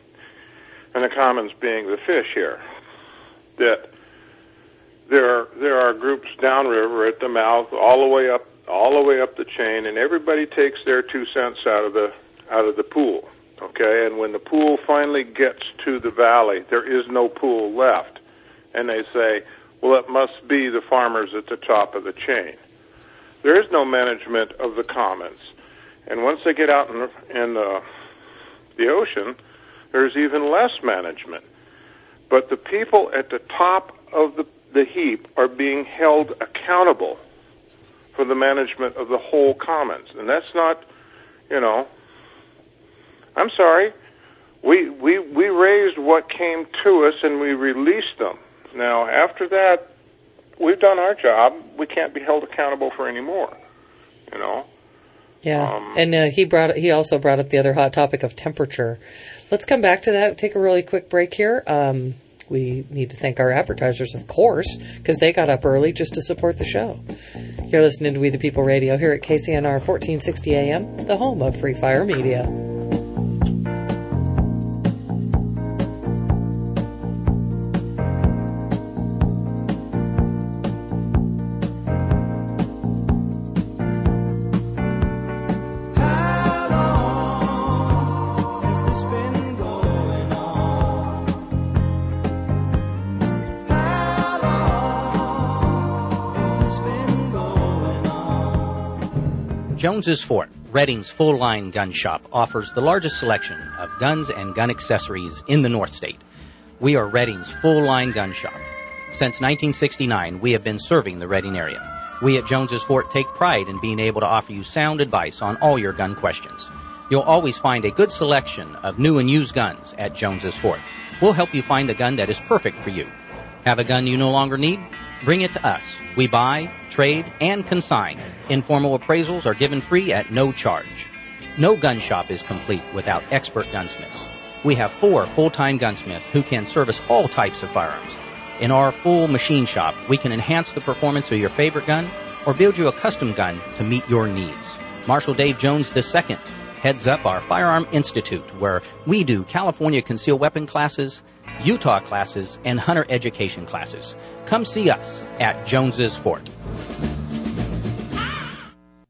And the commons being the fish here. That there are, there are groups downriver at the mouth, all the way up, all the way up the chain, and everybody takes their two cents out of the out of the pool, okay? And when the pool finally gets to the valley, there is no pool left. And they say, well, it must be the farmers at the top of the chain. There is no management of the commons. And once they get out in the, in the, the ocean, there's even less management. But the people at the top of the, the heap are being held accountable for the management of the whole commons. And that's not, you know, I'm sorry, we, we, we raised what came to us and we released them. Now, after that, we've done our job. We can't be held accountable for any more, you know. Yeah, um, and uh, he brought he also brought up the other hot topic of temperature. Let's come back to that. Take a really quick break here. Um, we need to thank our advertisers, of course, because they got up early just to support the show. You're listening to We the People Radio here at K C N R fourteen sixty A M, the home of Free Fire Media. Jones's Fort, Redding's full-line gun shop, offers the largest selection of guns and gun accessories in the North State. We are Redding's full-line gun shop. Since nineteen sixty-nine, we have been serving the Redding area. We at Jones's Fort take pride in being able to offer you sound advice on all your gun questions. You'll always find a good selection of new and used guns at Jones's Fort. We'll help you find the gun that is perfect for you. Have a gun you no longer need? Bring it to us. We buy, trade, and consign. Informal appraisals are given free at no charge. No gun shop is complete without expert gunsmiths. We have four full-time gunsmiths who can service all types of firearms. In our full machine shop, we can enhance the performance of your favorite gun or build you a custom gun to meet your needs. Marshal Dave Jones the Second heads up our Firearm Institute, where we do California concealed weapon classes, Utah classes, and hunter education classes. Come see us at Jones's Fort.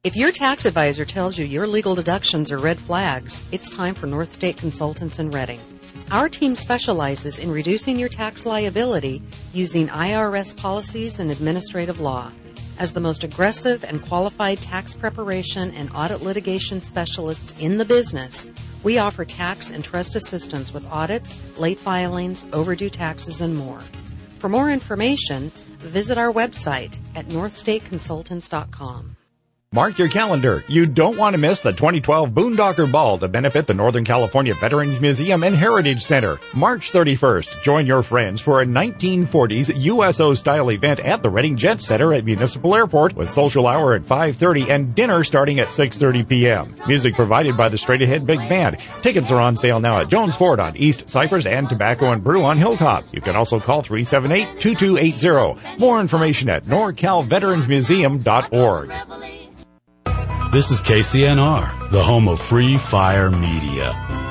If your tax advisor tells you your legal deductions are red flags, it's time for North State Consultants in Reading. Our team specializes in reducing your tax liability using I R S policies and administrative law. As the most aggressive and qualified tax preparation and audit litigation specialists in the business, we offer tax and trust assistance with audits, late filings, overdue taxes, and more. For more information, visit our website at north state consultants dot com. Mark your calendar. You don't want to miss the twenty twelve Boondocker Ball to benefit the Northern California Veterans Museum and Heritage Center. March thirty-first, join your friends for a nineteen forties U S O-style event at the Reading Jet Center at Municipal Airport with social hour at five thirty and dinner starting at six thirty p.m. Music provided by the Straight Ahead Big Band. Tickets are on sale now at Jones Ford on East Cypress and Tobacco and Brew on Hilltop. You can also call three seven eight, two two eight zero. More information at nor cal veterans museum dot org. This is K C N R, the home of Free Fire Media.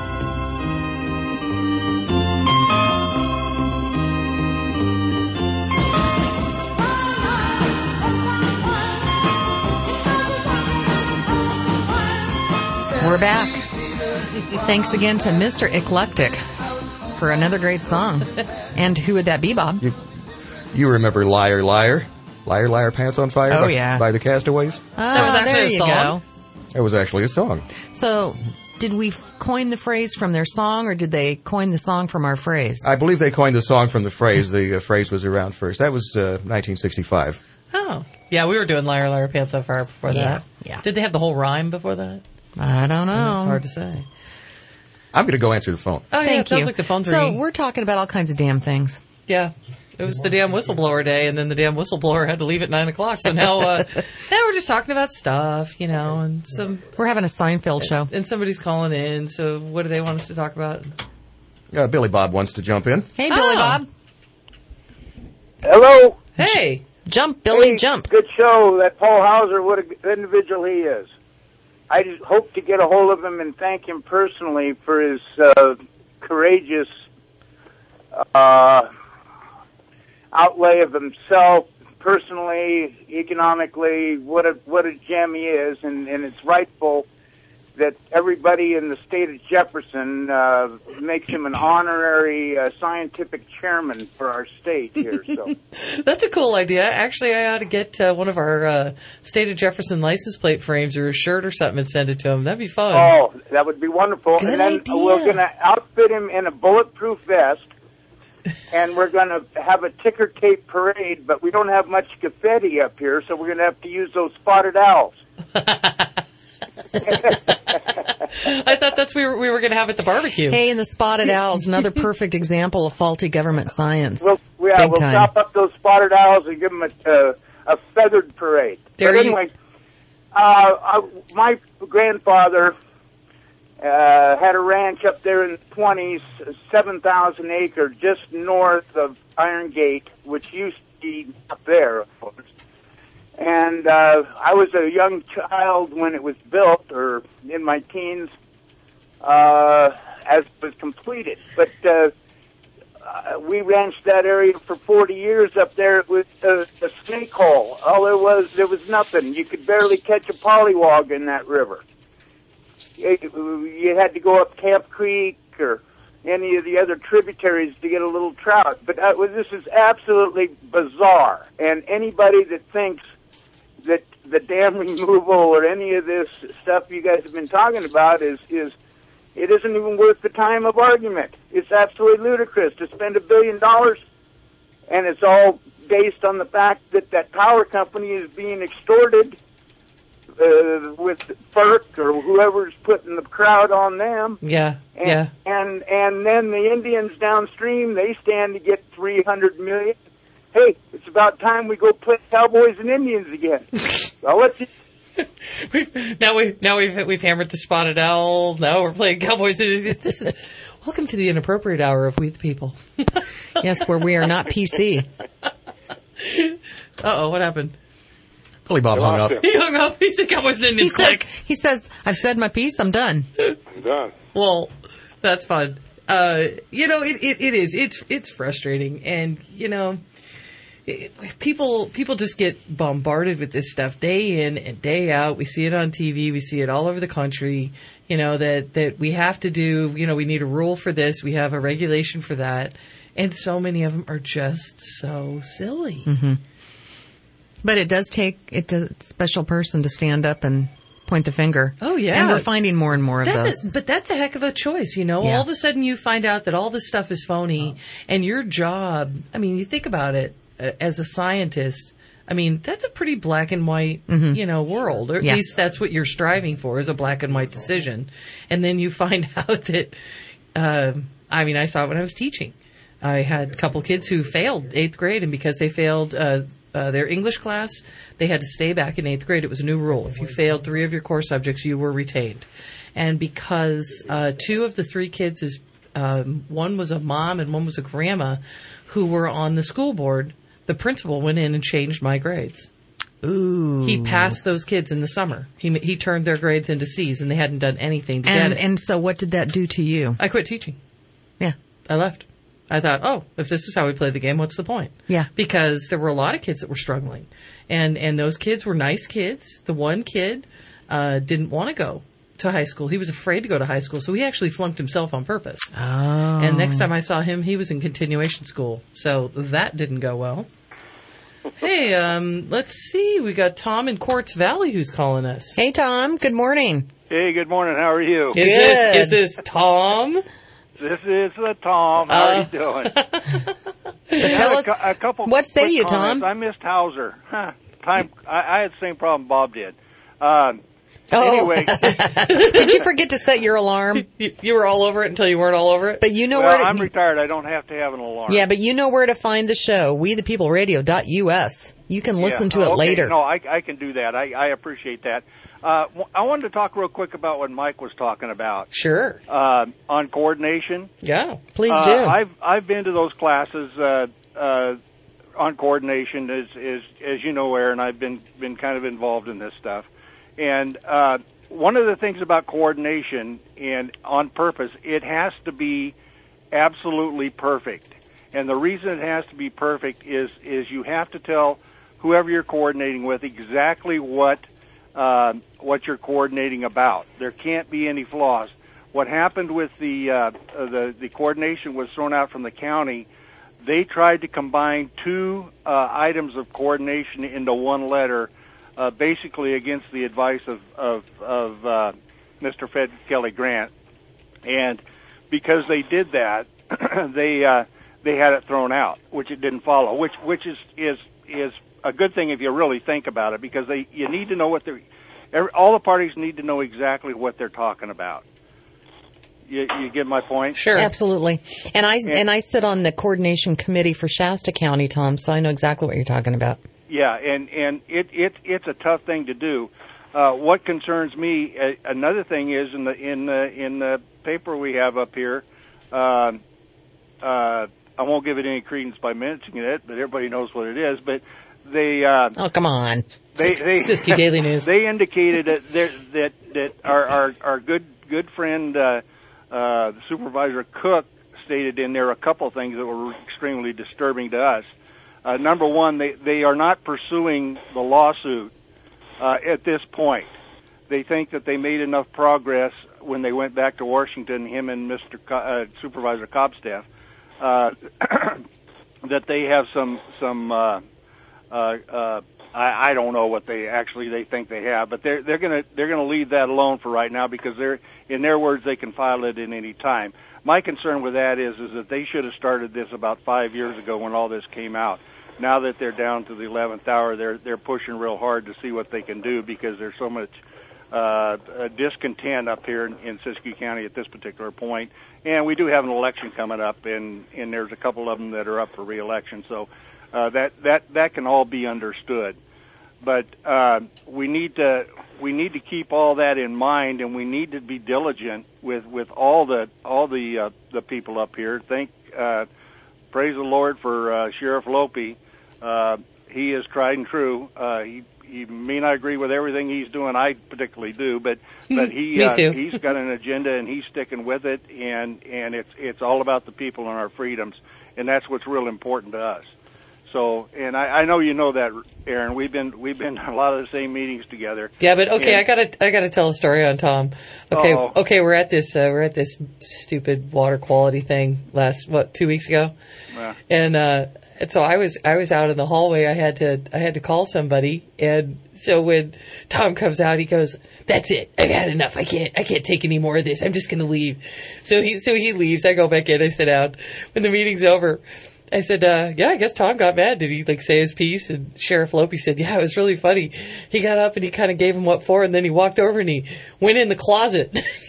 We're back. Thanks again to Mister Eclectic for another great song. And who would that be, Bob? You, you remember Liar, Liar? Liar, Liar, Pants on Fire? Oh, by, yeah. By the Castaways? Ah, that was actually there a you song? Go. It was actually a song. So, did we f- coin the phrase from their song, or did they coin the song from our phrase? I believe they coined the song from the phrase. The uh, phrase was around first. That was uh, nineteen sixty-five. Oh. Yeah, we were doing Liar, Liar, Pants on Fire before Yeah, that. yeah. Did they have the whole rhyme before that? I don't know. It's hard to say. I'm going to go answer the phone. Oh, yeah, Thank it sounds you. like the phone's so, ringing. we're talking about all kinds of damn things. Yeah. It was the damn whistleblower day, and then the damn whistleblower had to leave at nine o'clock. So now, uh, now we're just talking about stuff, you know, and some. We're having a Seinfeld show, and somebody's calling in. So what do they want us to talk about? Uh, Billy Bob wants to jump in. Hey, Billy Oh. Bob. Hello. Hey. Jump, Billy, Hey, jump. Good show. That Paul Hauser, what an individual he is. I just hope to get a hold of him and thank him personally for his uh, courageous uh, outlay of himself, personally, economically. What a what a gem he is, and, and it's rightful that everybody in the state of Jefferson uh, makes him an honorary uh, scientific chairman for our state here. So. That's a cool idea. Actually, I ought to get uh, one of our uh, state of Jefferson license plate frames or a shirt or something and send it to him. That'd be fun. Oh, that would be wonderful. Good and then idea. we're going to outfit him in a bulletproof vest, and we're going to have a ticker tape parade, but we don't have much confetti up here, so we're going to have to use those spotted owls. I thought that's what we were, we were going to have at the barbecue. Hey, and the spotted owls, another perfect example of faulty government science. We'll, yeah, Big we'll time. chop up those spotted owls and give them a, uh, a feathered parade. There but you- anyway, uh, uh, my grandfather uh, had a ranch up there in the twenties, seven thousand acre, just north of Iron Gate, which used to be up there, of course. And uh, I was a young child when it was built, or in my teens, uh, as it was completed. But uh, uh, we ranched that area for forty years up there. It was a, a snake hole. All there was, there was nothing. You could barely catch a pollywog in that river. It, you had to go up Camp Creek or any of the other tributaries to get a little trout. But uh, this is absolutely bizarre. And anybody that thinks that the dam removal or any of this stuff you guys have been talking about is, is it isn't even worth the time of argument. It's absolutely ludicrous to spend a billion dollars, and it's all based on the fact that that power company is being extorted uh, with FERC or whoever's putting the crowd on them. Yeah, And, yeah. and and then the Indians downstream, they stand to get three hundred million. Hey, it's about time we go play Cowboys and Indians again. I'll let you. We've, now we now we've we've hammered the spotted owl. Now we're playing Cowboys. This is welcome to the inappropriate hour of We the People. Yes, where we are not P C. Uh oh, what happened? Billy Bob hung up. He hung up. He said Cowboys and He Indians. says, Click. he says, I've said my piece, I'm done. I'm done. Well, that's fun. Uh, you know, it, it, it is. It's it's frustrating, and you know, people people just get bombarded with this stuff day in and day out. We see it on T V. We see it all over the country. You know, that, that we have to do, you know, we need a rule for this. We have a regulation for that. And so many of them are just so silly. Mm-hmm. But it does take it does, a special person to stand up and point the finger. Oh, yeah. And we're finding more and more of that's those. A, but that's a heck of a choice, you know. Yeah. All of a sudden you find out that all this stuff is phony, and your job, I mean, you think about it, uh, as a scientist, I mean, that's a pretty black and white, Mm-hmm. you know, world. Or at Yeah. least that's what you're striving for, is a black and white decision. And then you find out that, uh, I mean, I saw it when I was teaching. I had a couple kids who failed eighth grade, and because they failed uh, uh, their English class, they had to stay back in eighth grade. It was a new rule. If you failed three of your core subjects, you were retained. And because uh, two of the three kids, is um, one was a mom and one was a grandma, who were on the school board, the principal went in and changed my grades. Ooh. He passed those kids in the summer. He he turned their grades into C's, and they hadn't done anything to And, get it. and so what did that do to you? I quit teaching. Yeah. I left. I thought, oh, if this is how we play the game, what's the point? Yeah. Because there were a lot of kids that were struggling. And and those kids were nice kids. The one kid uh, didn't want to go to high school. He was afraid to go to high school, so he actually flunked himself on purpose. Oh. And next time I saw him, he was in continuation school. So that didn't go well. Hey, um, let's see. We got Tom in Quartz Valley who's calling us. Hey, Tom. Good morning. Hey, good morning. How are you? Is this, is this Tom? This is uh, Tom. How Uh, are you doing? tell a, us- cou- a couple what say quick you, comments. Tom? I missed Hauser. Huh. Time. I, I had the same problem Bob did. Um, Oh. Anyway, Did you forget to set your alarm? You, you were all over it until you weren't all over it? But you know well, where to, I'm retired. I don't have to have an alarm. Yeah, but you know where to find the show. we the people radio dot U S. You can listen Yeah. to it Oh, okay. later. No, I, I can do that. I, I appreciate that. Uh, w- I wanted to talk real quick about what Mike was talking about. Sure. Uh, on coordination. Yeah. Please Uh, do. I've I've been to those classes uh, uh, on coordination, as, as as you know, Aaron. I've been been kind of involved in this stuff, and uh, one of the things about coordination and on purpose, it has to be absolutely perfect. And the reason it has to be perfect is is you have to tell whoever you're coordinating with exactly what uh, what you're coordinating about. There can't be any flaws. What happened with the uh, the the coordination was thrown out from the county. They tried to combine two uh, items of coordination into one letter, uh, basically against the advice of of, of uh, Mister Fed Kelly Grant, and because they did that, they uh, they had it thrown out, which it didn't follow, which which is is is a good thing if you really think about it, because they you need to know what they're every, all the parties need to know exactly what they're talking about. You, you get my point? Sure. Absolutely. And I Yeah. and I sit on the coordination committee for Shasta County, Tom, so I know exactly what you're talking about. Yeah, and and it it it's a tough thing to do. Uh, what concerns me, uh, another thing is in the in the in the paper we have up here. Uh, uh, I won't give it any credence by mentioning it, but everybody knows what it is. But they uh, oh come on, they they Siskiyou Daily News. They indicated that there- that that our our, our good good friend uh, uh, Supervisor Cook stated in there a couple of things that were extremely disturbing to us. Uh, number one, they, they are not pursuing the lawsuit uh, at this point. They think that they made enough progress when they went back to Washington, him and Mister Co- uh, Supervisor Cobstaff, uh, that they have some some uh, uh, uh, I, I don't know what they actually they think they have, but they're they're gonna they're gonna leave that alone for right now, because they're in their words they can file it in any time. My concern with that is is that they should have started this about five years ago when all this came out. Now that they're down to the eleventh hour, they're they're pushing real hard to see what they can do, because there's so much uh, uh, discontent up here in, in Siskiyou County at this particular point. And we do have an election coming up, and, and there's a couple of them that are up for re-election. So uh, that that that can all be understood. But uh, we need to we need to keep all that in mind, and we need to be diligent with, with all the all the uh, the people up here. Thank uh, praise the Lord for uh, Sheriff Lope. Uh, he is tried and true. Uh, he he may not agree with everything he's doing. I particularly do, but but he Me uh, too. he's got an agenda and he's sticking with it. And and it's it's all about the people and our freedoms, and that's what's real important to us. So, and I, I know you know that, Aaron. We've been we've been in a lot of the same meetings together. Yeah, but okay, and, I gotta I gotta tell a story on Tom. Okay, Uh-oh. okay, we're at this uh, we're at this stupid water quality thing last what two weeks ago, Yeah. and uh, and so I was I was out in the hallway. I had to I had to call somebody, and so when Tom comes out, he goes, "That's it. I've had enough. I can't I can't take any more of this. I'm just gonna leave." So he so he leaves. I go back in. I sit down. When the meeting's over, I said, uh, yeah, I guess Tom got mad. Did he, like, say his piece? And Sheriff Lope said, yeah, it was really funny. He got up and he kind of gave him what for, and then he walked over and he went in the closet.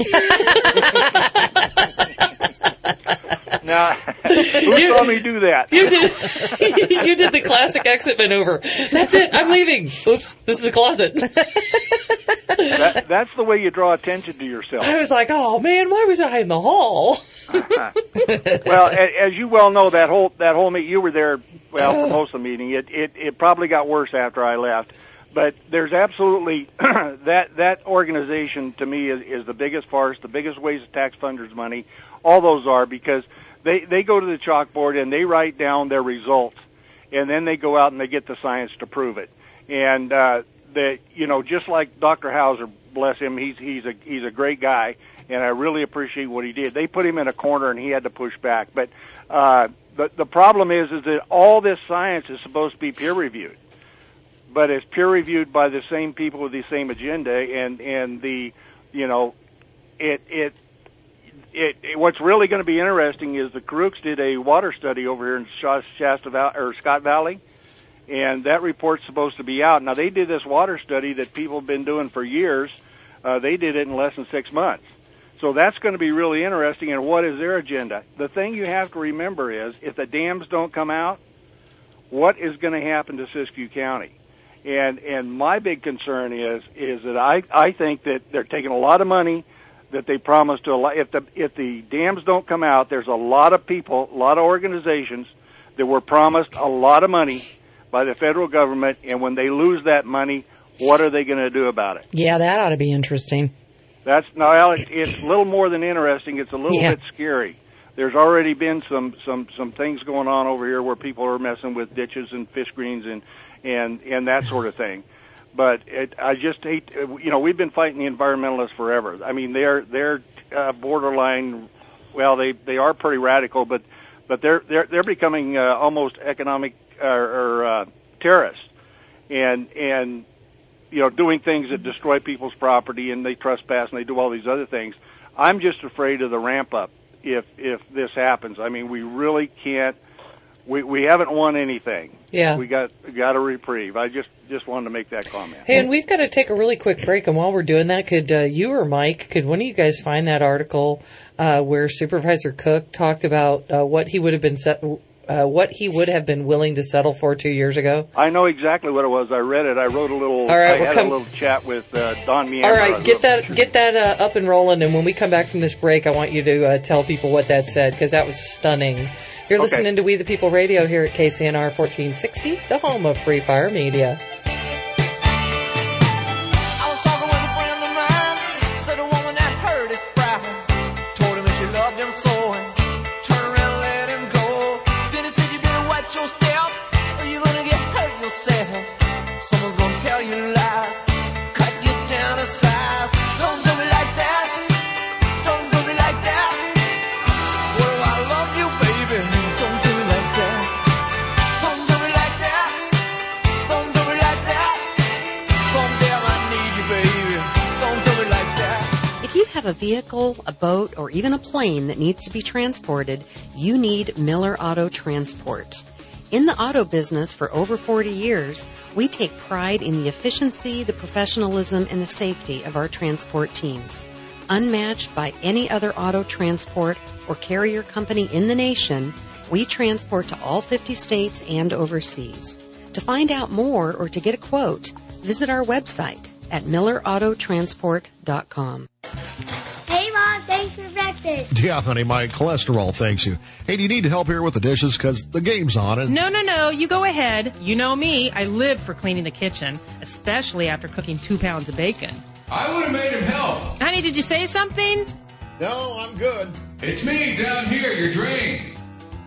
Now, who You- saw me do that? You did, you did the classic exit maneuver. That's it. I'm leaving. Oops, this is a closet. that, that's the way you draw attention to yourself. I was like, oh, man, why was I in the hall? Well, a- as you well know, that whole that whole meeting, you were there, well, for most of the meeting. It it, it probably got worse after I left. But there's absolutely that that organization to me is, is the biggest farce, the biggest waste of taxpayers' money. All those are because they they go to the chalkboard and they write down their results, and then they go out and they get the science to prove it. And uh, that you know, just like Doctor Hauser, bless him, he's he's a he's a great guy. And I really appreciate what he did. They put him in a corner, and he had to push back. But uh, the the problem is, is that all this science is supposed to be peer reviewed, but it's peer reviewed by the same people with the same agenda. And and the, you know, it it it. it what's really going to be interesting is the Crooks did a water study over here in Shasta Valley, or Scott Valley, and that report's supposed to be out. Now they did this water study that people have been doing for years. Uh, they did it in less than six months. So that's going to be really interesting. And what is their agenda? The thing you have to remember is, if the dams don't come out, what is going to happen to Siskiyou County? And and my big concern is is that I I think that they're taking a lot of money that they promised to. Allow, if the if the dams don't come out, there's a lot of people, a lot of organizations that were promised a lot of money by the federal government, and when they lose that money, what are they going to do about it? Yeah, that ought to be interesting. That's no, Alex. It's a little more than interesting. It's a little Yeah. bit scary. There's already been some, some, some things going on over here where people are messing with ditches and fish greens and and and that sort of thing. But it, I just hate. You know, we've been fighting the environmentalists forever. I mean, they're they're uh, borderline. Well, they they are pretty radical, but but they're they're they're becoming uh, almost economic uh, or uh, terrorists, and and. you know, doing things that destroy people's property, and they trespass and they do all these other things. I'm just afraid of the ramp up if if this happens. I mean, we really can't. We we haven't won anything. Yeah. We got got a reprieve. I just just wanted to make that comment. Hey, and we've got to take a really quick break. And while we're doing that, could uh, you or Mike, could one of you guys find that article uh, where Supervisor Cook talked about uh, what he would have been set, uh, what he would have been willing to settle for two years ago? I know exactly what it was. I read it. I wrote a little. All right, I we'll had come- a little chat with uh, Don Meander. All right, get that get that uh, up and rolling. And when we come back from this break, I want you to uh, tell people what that said, because that was stunning. You're Okay. listening to We the People Radio here at K C N R fourteen sixty, the home of Free Fire Media. I was talking with a friend of mine, said a woman that hurt his pride, told him that she loved him so, and turned around and let him go. Then he said, you better watch your step, or you're gonna get hurt yourself. Someone's gonna tell you lies, cut you down to size. Don't do me like that, don't do me like that. What do I love you, baby? Don't do me like that. Don't do me like that, don't do me like that. Someday I might need you, baby. Don't do me like that. If you have a vehicle, a boat, or even a plane that needs to be transported, you need Miller Auto Transport. In the auto business for over forty years, we take pride in the efficiency, the professionalism, and the safety of our transport teams. Unmatched by any other auto transport or carrier company in the nation, we transport to all fifty states and overseas. To find out more or to get a quote, visit our website at miller auto transport dot com. Hey, Mom, thanks for breakfast. Yeah, honey, my cholesterol thanks you. Hey, do you need help here with the dishes? Because the game's on. And No, no, no. You go ahead. You know me. I live for cleaning the kitchen, especially after cooking two pounds of bacon. I would have made him help. Honey, did you say something? No, I'm good. It's me down here, your drain.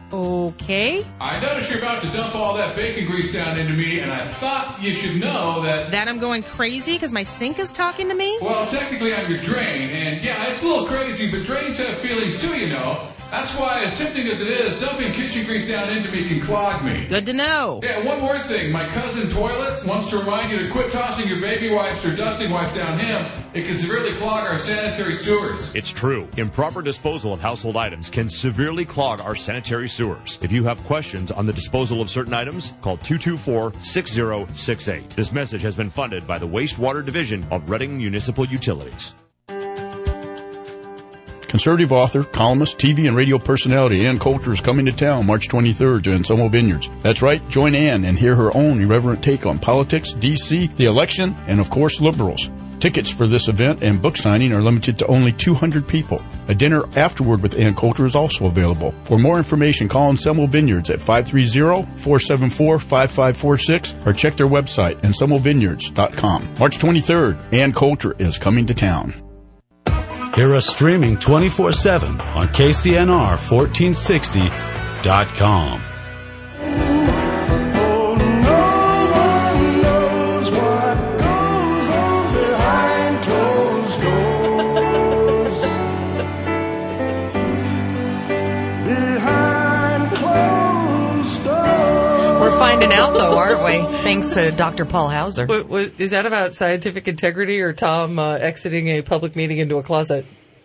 okay? I noticed you're about to dump all that bacon grease down into me, and I thought you should know that... That I'm going crazy because my sink is talking to me? Well, technically I'm your drain, and yeah, it's a little crazy, but drains have feelings too, you know. That's why, as tempting as it is, dumping kitchen grease down into me can clog me. Good to know. Yeah, one more thing. My cousin Toilet wants to remind you to quit tossing your baby wipes or dusting wipes down him. It can severely clog our sanitary sewers. It's true. Improper disposal of household items can severely clog our sanitary sewers. If you have questions on the disposal of certain items, call two two four, six zero six eight. This message has been funded by the Wastewater Division of Reading Municipal Utilities. Conservative author, columnist, T V and radio personality Ann Coulter is coming to town March twenty-third to Anselmo Vineyards. That's right, join Ann and hear her own irreverent take on politics, D C, the election, and of course liberals. Tickets for this event and book signing are limited to only two hundred people. A dinner afterward with Ann Coulter is also available. For more information, call Anselmo Vineyards at five three zero, four seven four, five five four six or check their website, anselmo vineyards dot com. March twenty-third, Ann Coulter is coming to town. Hear us streaming twenty-four seven on K C N R fourteen sixty dot com. Finding out, though, aren't we? Thanks to Doctor Paul Hauser. What, what, is that about scientific integrity or Tom uh, exiting a public meeting into a closet?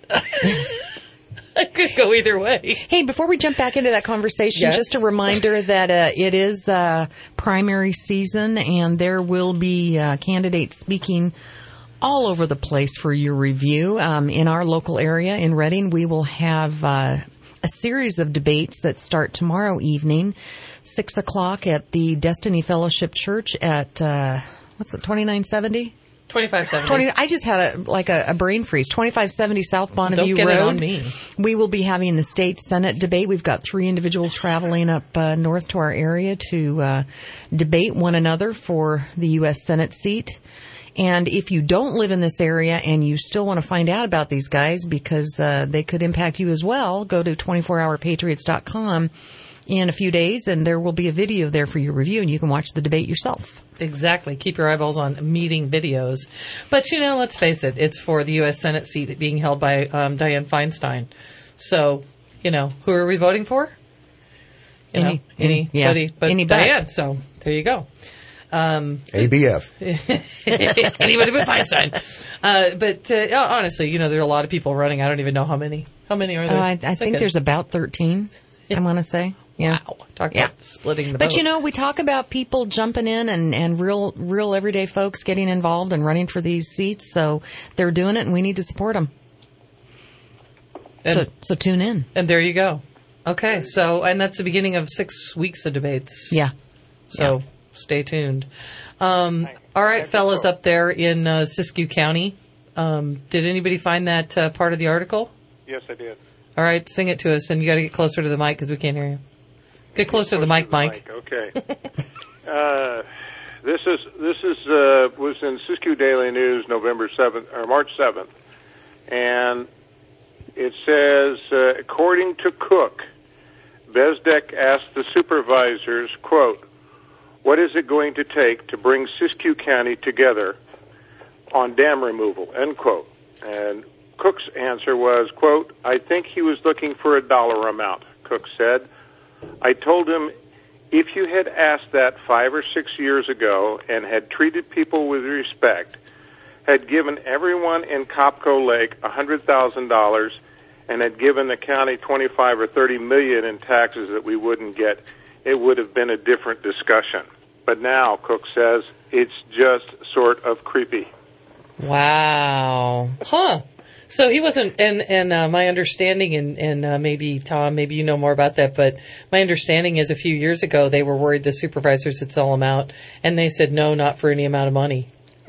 I could go either way. Hey, before we jump back into that conversation, yes? just a reminder that uh, it is uh, primary season, and there will be uh, candidates speaking all over the place for your review. Um, in our local area in Reading, we will have uh, a series of debates that start tomorrow evening. Six o'clock at the Destiny Fellowship Church at, uh, what's it, twenty-nine seventy? twenty-five seventy. twenty, I just had a, like a, a brain freeze. twenty-five seventy South Bonneview Don't get Road. it on me. We will be having the state Senate debate. We've got three individuals traveling up uh, north to our area to uh, debate one another for the U S Senate seat. And if you don't live in this area and you still want to find out about these guys because uh, they could impact you as well, go to twenty-four hour patriots dot com in a few days, and there will be a video there for your review, and you can watch the debate yourself. Exactly. Keep your eyeballs on meeting videos. But, you know, let's face it, it's for the U S Senate seat being held by um, Dianne Feinstein. So, you know, who are we voting for? You Any, know, anybody yeah, but any Dianne. So, there you go. Um, A B F. Anybody but Feinstein. Uh, but uh, honestly, you know, there are a lot of people running. I don't even know how many. How many are there? Uh, I, I think there's about thirteen, I want to say. Yeah. Wow. Talk yeah. about splitting the But, vote. you know, we talk about people jumping in and, and real, real everyday folks getting involved and running for these seats. So they're doing it, and we need to support them. And, so, so tune in. And there you go. Okay. So, and that's the beginning of six weeks of debates. Yeah. So yeah. Stay tuned. Um, all right, fellas up there in uh, Siskiyou County. Um, did anybody find that uh, part of the article? Yes, I did. All right, sing it to us, and you got to get closer to the mic because we can't hear you. Get closer to the mic, Mike. Okay. uh, this is this is uh, was in Siskiyou Daily News, November seventh or March seventh, and it says, uh, according to Cook, Bezdek asked the supervisors, quote, "What is it going to take to bring Siskiyou County together on dam removal?" End quote. And Cook's answer was, quote, "I think he was looking for a dollar amount," Cook said. "I told him if you had asked that five or six years ago and had treated people with respect, had given everyone in Copco Lake one hundred thousand dollars and had given the county twenty-five or thirty million in taxes that we wouldn't get, it would have been a different discussion. But now," Cook says, "it's just sort of creepy." Wow. Huh. So he wasn't, and, and uh, my understanding, and, and uh, maybe, Tom, maybe you know more about that, but my understanding is a few years ago they were worried the supervisors would sell them out, and they said no, not for any amount of money.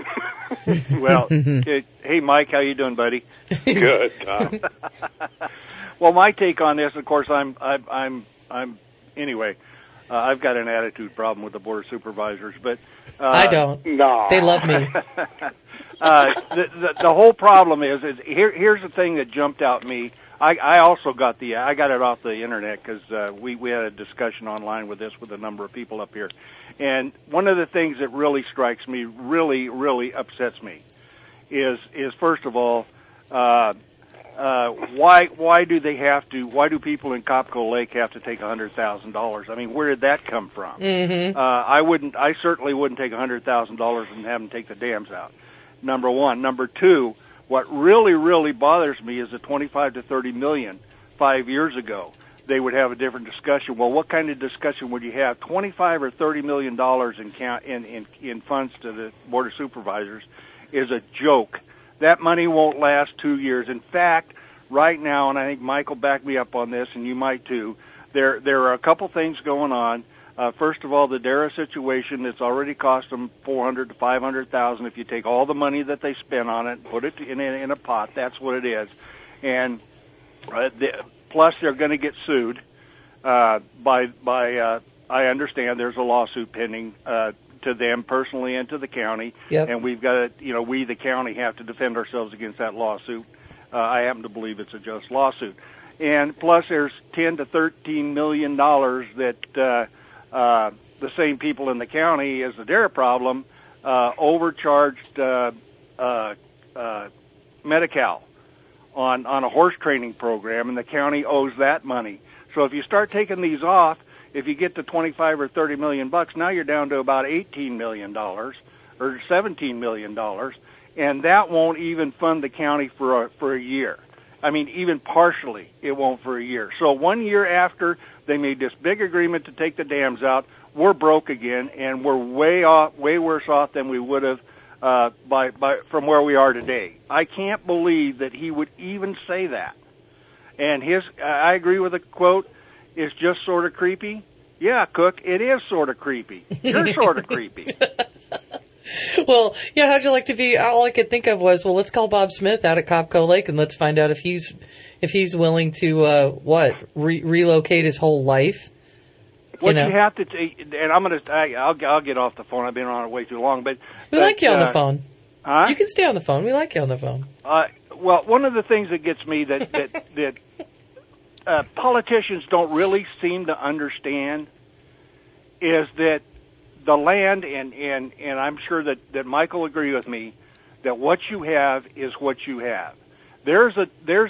Well, hey, Mike, how you doing, buddy? Good, Tom. Well, my take on this, of course, I'm, I'm, I'm, I'm anyway, uh, I've got an attitude problem with the Board of Supervisors, but... Uh, I don't. No. They love me. uh, the, the, the whole problem is, is here, here's the thing that jumped out at me. I, I also got the I got it off the internet because uh, we we had a discussion online with this with a number of people up here, and one of the things that really strikes me, really really upsets me, is is first of all, uh, uh, why why do they have to? Why do people in Copco Lake have to take a hundred thousand dollars? I mean, where did that come from? Mm-hmm. Uh, I wouldn't. I certainly wouldn't take a hundred thousand dollars and have them take the dams out. Number one. Number two. What really, really bothers me is the twenty-five to thirty million five years ago. They would have a different discussion. Well, what kind of discussion would you have? twenty-five or thirty million dollars in, count, in, in, in funds to the Board of Supervisors is a joke. That money won't last two years. In fact, right now, and I think Michael backed me up on this, and you might too, there, there are a couple things going on. Uh, first of all, the Dara situation, it's already cost them four hundred to five hundred thousand. If you take all the money that they spent on it and put it in a, in a pot, that's what it is. And uh, the, plus, they're going to get sued uh, by by. Uh, I understand there's a lawsuit pending uh, to them personally and to the county, yep. and we've got to, you know, we the county have to defend ourselves against that lawsuit. Uh, I happen to believe it's a just lawsuit, and plus, there's ten to thirteen million dollars that. Uh, Uh, the same people in the county as the Dara problem uh, overcharged uh, uh, uh, Medi-Cal on, on a horse training program, and the county owes that money. So if you start taking these off, if you get to twenty-five or thirty million bucks, now you're down to about eighteen million dollars or seventeen million dollars, and that won't even fund the county for a, for a year. I mean, even partially, it won't for a year. So one year after they made this big agreement to take the dams out, we're broke again, and we're way off, way worse off than we would have uh, by, by from where we are today. I can't believe that he would even say that. And his, I agree with the quote, is just sort of creepy. Yeah, Cook, it is sort of creepy. You're sort of creepy. Well, yeah, how'd you like to be? All I could think of was, well, let's call Bob Smith out at Copco Lake and let's find out if he's if he's willing to uh, what re- relocate his whole life. What you, know? you have to, t- and I'm gonna, I, I'll, I'll get off the phone. I've been on it way too long, but we but, like you on uh, the phone. Huh? You can stay on the phone. We like you on the phone. Uh, well, one of the things that gets me that that that uh, politicians don't really seem to understand is that the land, and, and, and I'm sure that, that Michael will agree with me, that what you have is what you have. There's a, there's,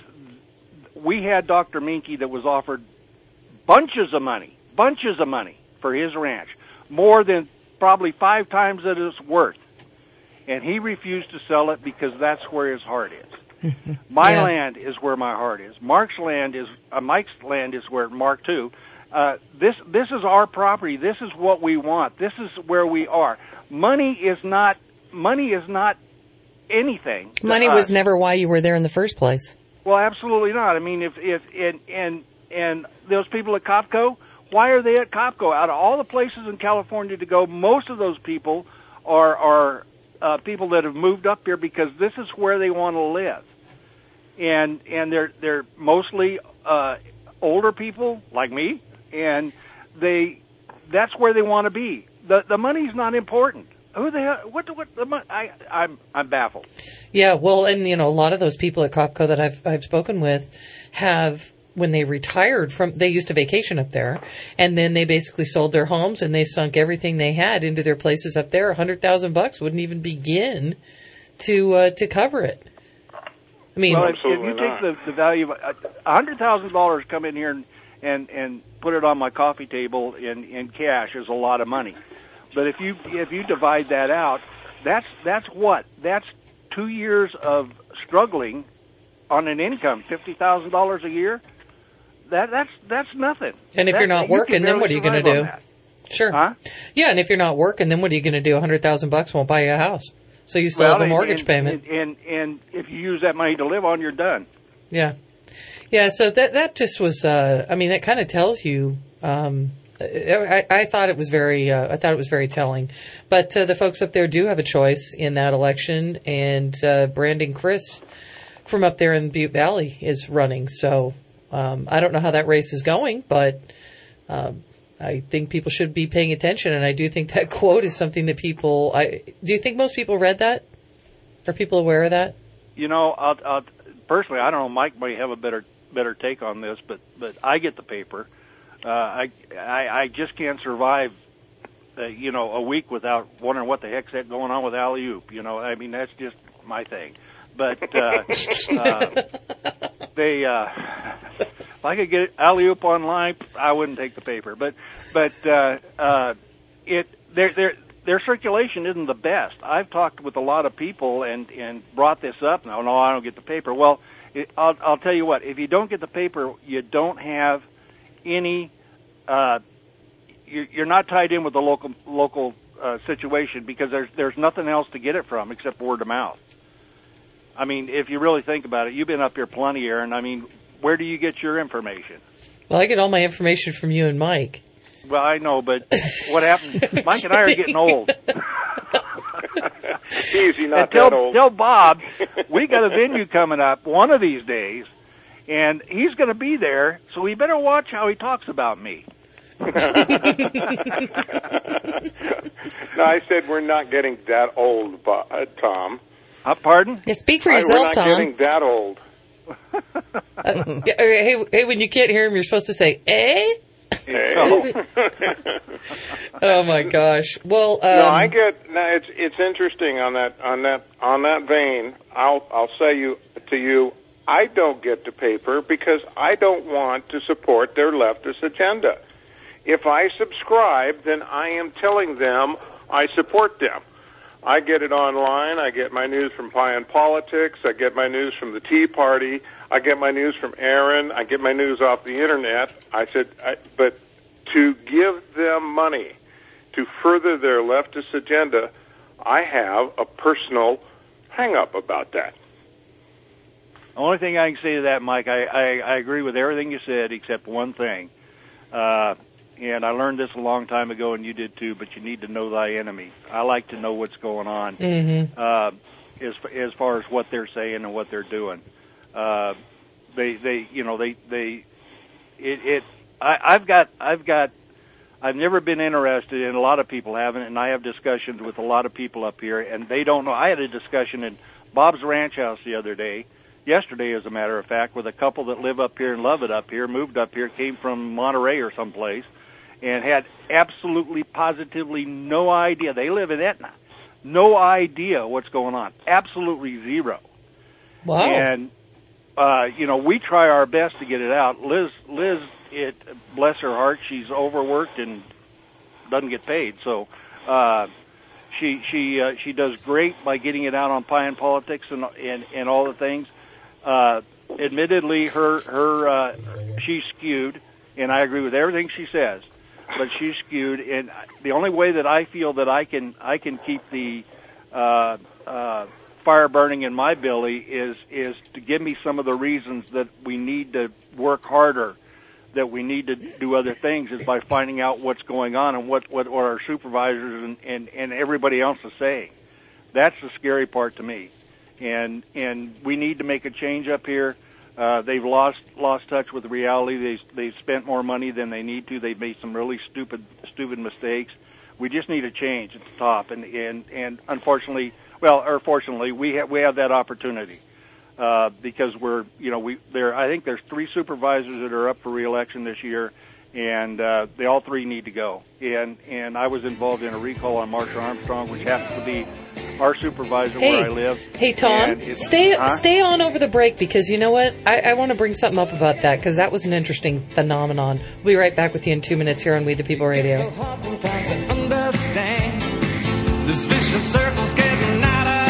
we had Doctor Minky that was offered bunches of money, bunches of money for his ranch, more than probably five times that it's worth. And he refused to sell it because that's where his heart is. My yeah. land is where my heart is. Mark's land is, uh, Mike's land is where, Mark too, Uh, this this is our property. This is what we want. This is where we are. Money is not money is not anything. Money was never why you were there in the first place. Well, absolutely not. I mean, if if and and and those people at Copco, why are they at Copco? Out of all the places in California to go, most of those people are are uh, people that have moved up here because this is where they want to live, and and they're they're mostly uh, older people like me. And they, that's where they want to be. The the money's not important. Who the hell, what, what, the money, I, I'm, I'm baffled. Yeah, well, and you know, a lot of those people at Copco that I've, I've spoken with have, when they retired from, they used to vacation up there, and then they basically sold their homes and they sunk everything they had into their places up there. A hundred thousand bucks wouldn't even begin to, uh, to cover it. I mean, well, if, if you take the, the value of a hundred thousand dollars, come in here and, and, and put it on my coffee table in, in cash is a lot of money. But if you if you divide that out, that's that's what? That's two years of struggling on an income, fifty thousand dollars a year. That that's that's nothing. And if that, you're not you working, then what are you going to do? Sure. Huh? Yeah, and if you're not working, then what are you going to do? A hundred thousand bucks won't buy you a house, so you still well, have a mortgage and, payment. And, and and if you use that money to live on, you're done. Yeah. Yeah, so that that just was, uh, I mean, that kind of tells you, um, I, I thought it was very, uh, I thought it was very telling. But uh, the folks up there do have a choice in that election, and uh, Brandon Chris from up there in Butte Valley is running. So um, I don't know how that race is going, but um, I think people should be paying attention, and I do think that quote is something that people, I do you think most people read that? Are people aware of that? You know, I'll, I'll, personally, I don't know, Mike may have a better better take on this, but but I get the paper. Uh, I, I I just can't survive, uh, you know, a week without wondering what the heck's that going on with Alley-Oop. You know, I mean that's just my thing. But uh, uh, they, uh, if I could get Alley-Oop online, I wouldn't take the paper. But but uh, uh, it their their their circulation isn't the best. I've talked with a lot of people and and brought this up. No, no, I don't get the paper. Well, it, I'll I'll tell you what. If you don't get the paper, you don't have any. Uh, you're, you're not tied in with the local local uh, situation because there's there's nothing else to get it from except word of mouth. I mean, if you really think about it, you've been up here plenty, Aaron. I mean, where do you get your information? Well, I get all my information from you and Mike. Well, I know, but what happens? Mike and I are getting old. Easy, not and tell, that old. Tell Bob, we got a venue coming up one of these days, and he's going to be there, so we better watch how he talks about me. No, I said we're not getting that old, Bob, uh, Tom. Uh, pardon? Yeah, speak for I, yourself, we're not Tom. getting that old. uh, hey, hey, when you can't hear him, you're supposed to say, eh? Hey. Oh my gosh! Well, um, no, I get. No, it's it's interesting on that on that on that vein. I'll I'll say you to you. I don't get the paper because I don't want to support their leftist agenda. If I subscribe, then I am telling them I support them. I get it online. I get my news from Pie and Politics. I get my news from the Tea Party. I get my news from Aaron. I get my news off the Internet. I said, I, but to give them money to further their leftist agenda, I have a personal hang-up about that. The only thing I can say to that, Mike, I, I, I agree with everything you said except one thing. Uh, and I learned this a long time ago, and you did too, but you need to know thy enemy. I like to know what's going on mm-hmm. uh, as, as far as what they're saying and what they're doing. Uh, they, they, you know, they, they, it, it I, I've got, I've got, I've never been interested, and a lot of people haven't, and I have discussions with a lot of people up here, and they don't know. I had a discussion in Bob's Ranch House the other day, yesterday as a matter of fact, with a couple that live up here and love it up here, moved up here, came from Monterey or someplace, and had absolutely, positively no idea. They live in Etna. No idea what's going on. Absolutely zero. Wow. And, uh, you know, we try our best to get it out. Liz, Liz, it, bless her heart, she's overworked and doesn't get paid. So, uh, she, she, uh, she does great by getting it out on Pie and Politics and, and, and all the things. Uh, admittedly, her, her, uh, she's skewed, and I agree with everything she says. But she's skewed, and the only way that I feel that I can I can keep the uh, uh, fire burning in my belly is is to give me some of the reasons that we need to work harder, that we need to do other things, is by finding out what's going on and what, what, what our supervisors and, and, and everybody else is saying. That's the scary part to me, and and we need to make a change up here. Uh, they've lost lost touch with reality. They they've spent more money than they need to. They've made some really stupid stupid mistakes. We just need a change at the top, and and, and unfortunately, well, or fortunately, we have we have that opportunity uh, because we're you know we there. I think there's three supervisors that are up for re-election this year, and uh, they all three need to go. And and I was involved in a recall on Marsha Armstrong, which happens to be our supervisor hey, where I live. Hey, Tom, stay huh? stay on over the break because you know what? I, I want to bring something up about that because that was an interesting phenomenon. We'll be right back with you in two minutes here on We the People Radio. It's so hard sometimes to understand. This vicious circle's getting out of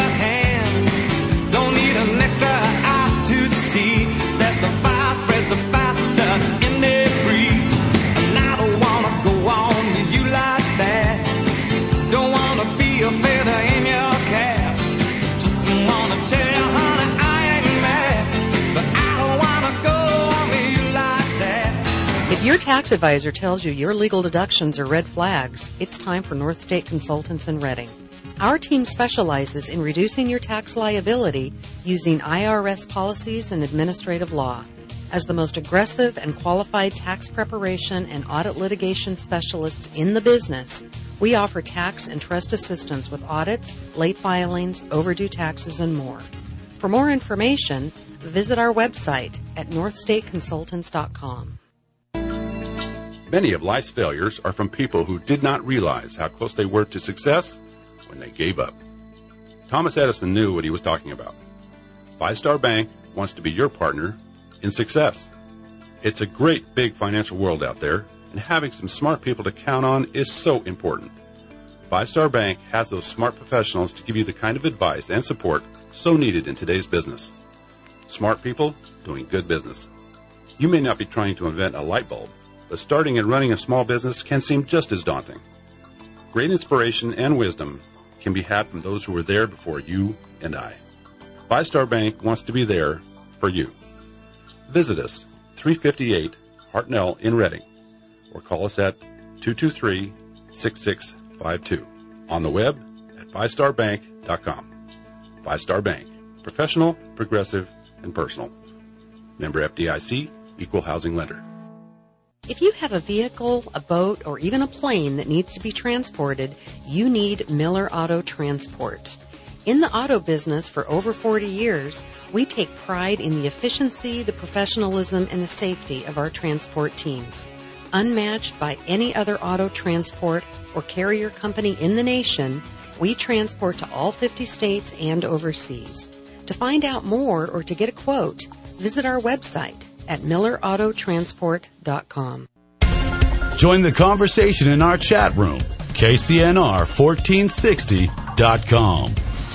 hand. Don't need an extra eye to see that the fire spreads the faster in their breeze. And I don't want to go on with you like that. Don't want to be a feather in your cap. Just want to tell you, honey, I ain't mad. But I don't want to go on with you like that. If your tax advisor tells you your legal deductions are red flags, it's time for North State Consultants in Reading. Our team specializes in reducing your tax liability using I R S policies and administrative law. As the most aggressive and qualified tax preparation and audit litigation specialists in the business, we offer tax and trust assistance with audits, late filings, overdue taxes, and more. For more information, visit our website at north state consultants dot com. Many of life's failures are from people who did not realize how close they were to success when they gave up. Thomas Edison knew what he was talking about. Five Star Bank wants to be your partner in success. It's a great big financial world out there, and having some smart people to count on is so important. Five Star Bank has those smart professionals to give you the kind of advice and support so needed in today's business. Smart people doing good business. You may not be trying to invent a light bulb, but starting and running a small business can seem just as daunting. Great inspiration and wisdom can be had from those who were there before you and I. Five Star Bank wants to be there for you. Visit us, three fifty-eight Hartnell in Reading, or call us at two two three, six six five two. On the web at five star bank dot com. Five Star Bank, professional, progressive, and personal. Member F D I C, Equal Housing Lender. If you have a vehicle, a boat, or even a plane that needs to be transported, you need Miller Auto Transport. In the auto business for over forty years, we take pride in the efficiency, the professionalism, and the safety of our transport teams. Unmatched by any other auto transport or carrier company in the nation, we transport to all fifty states and overseas. To find out more or to get a quote, visit our website at miller auto transport dot com. Join the conversation in our chat room, K C N R fourteen sixty dot com.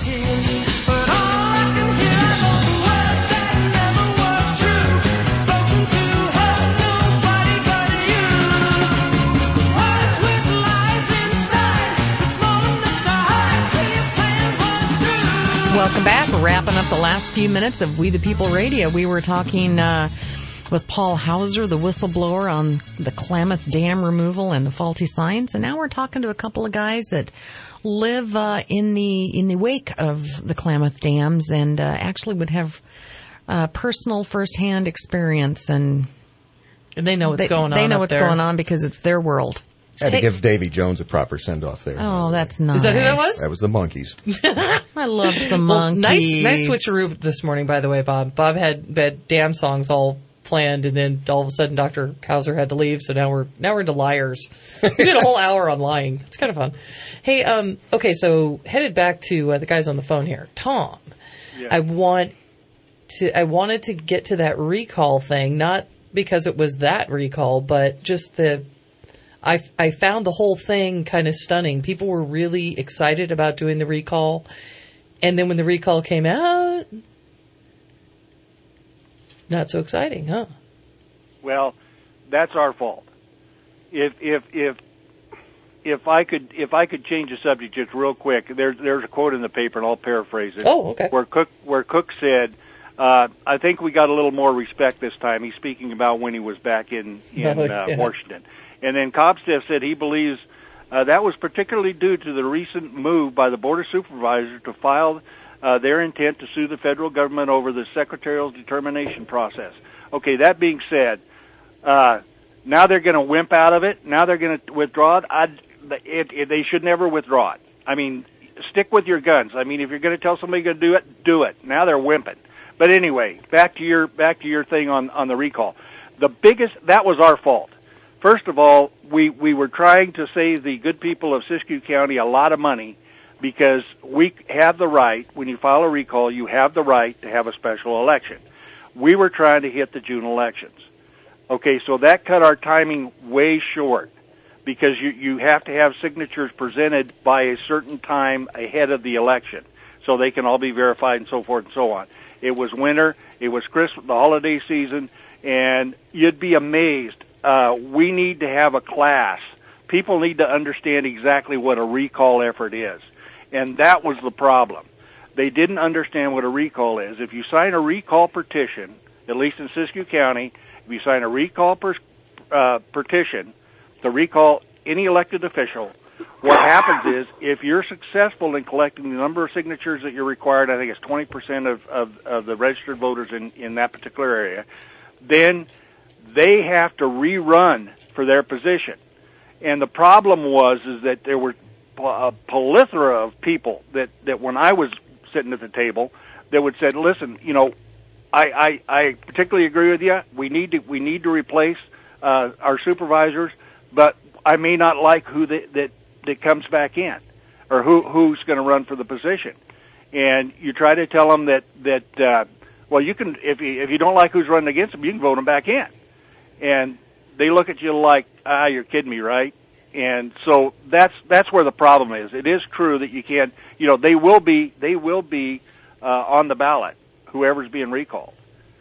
Welcome back. We're wrapping up the last few minutes of We the People Radio. We were talking uh, with Paul Hauser, the whistleblower, on the Klamath Dam removal and the faulty science, and now we're talking to a couple of guys that live uh, in the in the wake of the Klamath Dams and uh, actually would have uh, personal firsthand experience, and, and they know what's they, going on. They know up what's there. going on because it's their world. I had to Hey. give Davy Jones a proper send-off there. Oh, that's nice. Is that who that was? That was the Monkees. I loved the Well, Monkees. nice, nice switcheroo this morning, by the way, Bob. Bob had, had damn songs all planned, and then all of a sudden, Doctor Hauser had to leave. So now we're now we're into liars. We did a whole hour on lying. It's kind of fun. Hey, um, okay, so headed back to uh, the guys on the phone here, Tom. Yeah. I want to. I wanted to get to that recall thing, not because it was that recall, but just the. I, I found the whole thing kind of stunning. People were really excited about doing the recall. And then when the recall came out, not so exciting, huh? Well, that's our fault. If if if if I could if I could change the subject just real quick, there's there's a quote in the paper, and I'll paraphrase it. Oh, okay. Where Cook where Cook said, uh, "I think we got a little more respect this time." He's speaking about when he was back in in Oh, uh, yeah. Washington. And then Cobsteff said he believes uh, that was particularly due to the recent move by the Board of Supervisors to file uh, their intent to sue the federal government over the secretarial determination process. Okay, that being said, uh, now they're going to wimp out of it. Now they're going to withdraw it. I'd, it, it. They should never withdraw it. I mean, stick with your guns. I mean, if you're going to tell somebody to do it, do it. Now they're wimping. But anyway, back to your back to your thing on on the recall. The biggest that was our fault. First of all, we, we were trying to save the good people of Siskiyou County a lot of money because we have the right, when you file a recall, you have the right to have a special election. We were trying to hit the June elections. Okay, so that cut our timing way short because you, you have to have signatures presented by a certain time ahead of the election so they can all be verified and so forth and so on. It was winter, it was Christmas, the holiday season, and you'd be amazed. Uh, we need to have a class. People need to understand exactly what a recall effort is. And that was the problem. They didn't understand what a recall is. If you sign a recall petition, at least in Siskiyou County, if you sign a recall per, uh, petition to recall any elected official, what happens is if you're successful in collecting the number of signatures that you're required, I think it's twenty percent of, of, of the registered voters in, in that particular area, then they have to rerun for their position. And the problem was is that there were a plethora of people that, that when I was sitting at the table that would say, listen, you know, I, I, I particularly agree with you. We need to we need to replace uh, our supervisors, but I may not like who the, that that comes back in, or who who's going to run for the position. And you try to tell them that that uh, well, you can if you if you don't like who's running against them, you can vote them back in. And they look at you like, ah, you're kidding me, right? And so that's that's where the problem is. It is true that you can't, you know, they will be they will be uh, on the ballot, whoever's being recalled.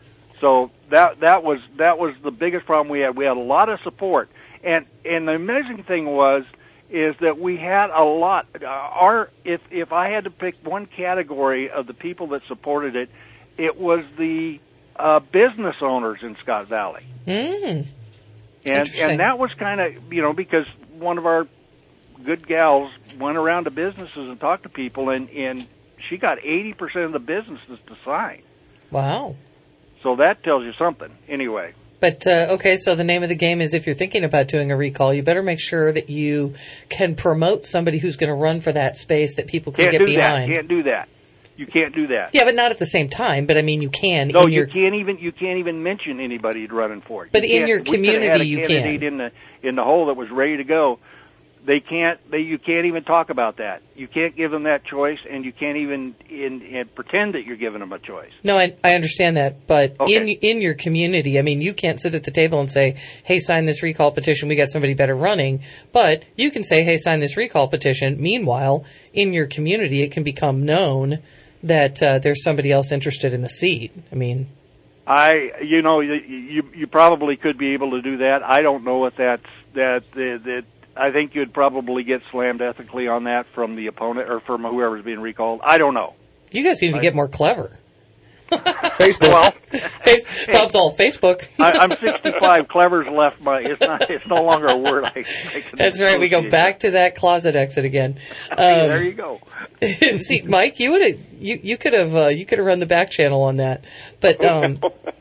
So that that was that was the biggest problem we had. We had a lot of support, and and the amazing thing was is that we had a lot. Uh, our if if I had to pick one category of the people that supported it, it was the uh, business owners in Scott Valley. Mm. And and that was kind of, you know, because one of our good gals went around to businesses and talked to people, and, and she got eighty percent of the businesses to sign. Wow. So that tells you something, anyway. But, uh, okay, so the name of the game is if you're thinking about doing a recall, you better make sure that you can promote somebody who's going to run for that space that people can Can't get do behind. that. Can't do that. You can't do that. Yeah, but not at the same time. But I mean, you can. No, in you your, can't even you can't even mention anybody running for it. But You in can't- your we could've community, had a you can. candidate in the in the hole that was ready to go. They can't. They you can't even talk about that. You can't give them that choice, and you can't even in, in pretend that you're giving them a choice. No, I, I understand that, but Okay. in in your community, I mean, you can't sit at the table and say, "Hey, sign this recall petition. We got somebody better running." But you can say, "Hey, sign this recall petition." Meanwhile, in your community, it can become known that uh, there's somebody else interested in the seat. I mean, I, you know, you you, you probably could be able to do that. I don't know if that's that that. that I think you'd probably get slammed ethically on that from the opponent or from whoever's being recalled. I don't know. you guys need to get more clever. Facebook. Well, Face, Bob's all Facebook. I, I'm sixty-five. Clever's left my. It's not. It's no longer a word. I, I can That's right. We go associate. back to that closet exit again. Um, Hey, there you go. See, Mike, you would have you you could have uh, you could have run the back channel on that, but um,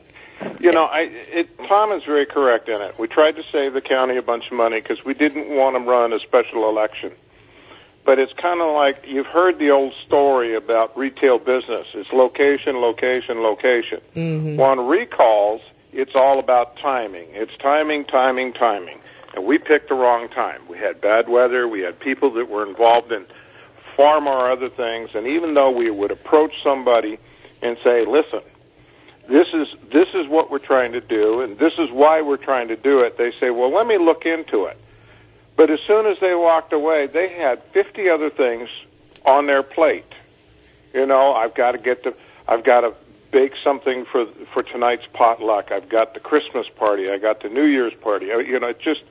You know, I, it, Tom is very correct in it. We tried to save the county a bunch of money because we didn't want to run a special election. But it's kind of like you've heard the old story about retail business. It's location, location, location. Mm-hmm. Well, on recalls, it's all about timing. It's timing, timing, timing. And we picked the wrong time. We had bad weather. We had people that were involved in far more other things. And even though we would approach somebody and say, listen, this is this is what we're trying to do, and this is why we're trying to do it, they say, well, let me look into it. But as soon as they walked away, they had fifty other things on their plate. You know, I've got to get to, I've got to bake something for for tonight's potluck. I've got the Christmas party. I got the New Year's party. You know, it just,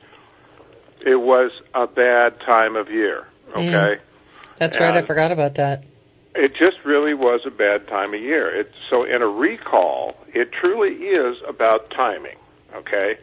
it was a bad time of year. Okay, Mm. that's right. I And- forgot about that. It just really was a bad time of year. It, so in a recall, it truly is about timing, okay?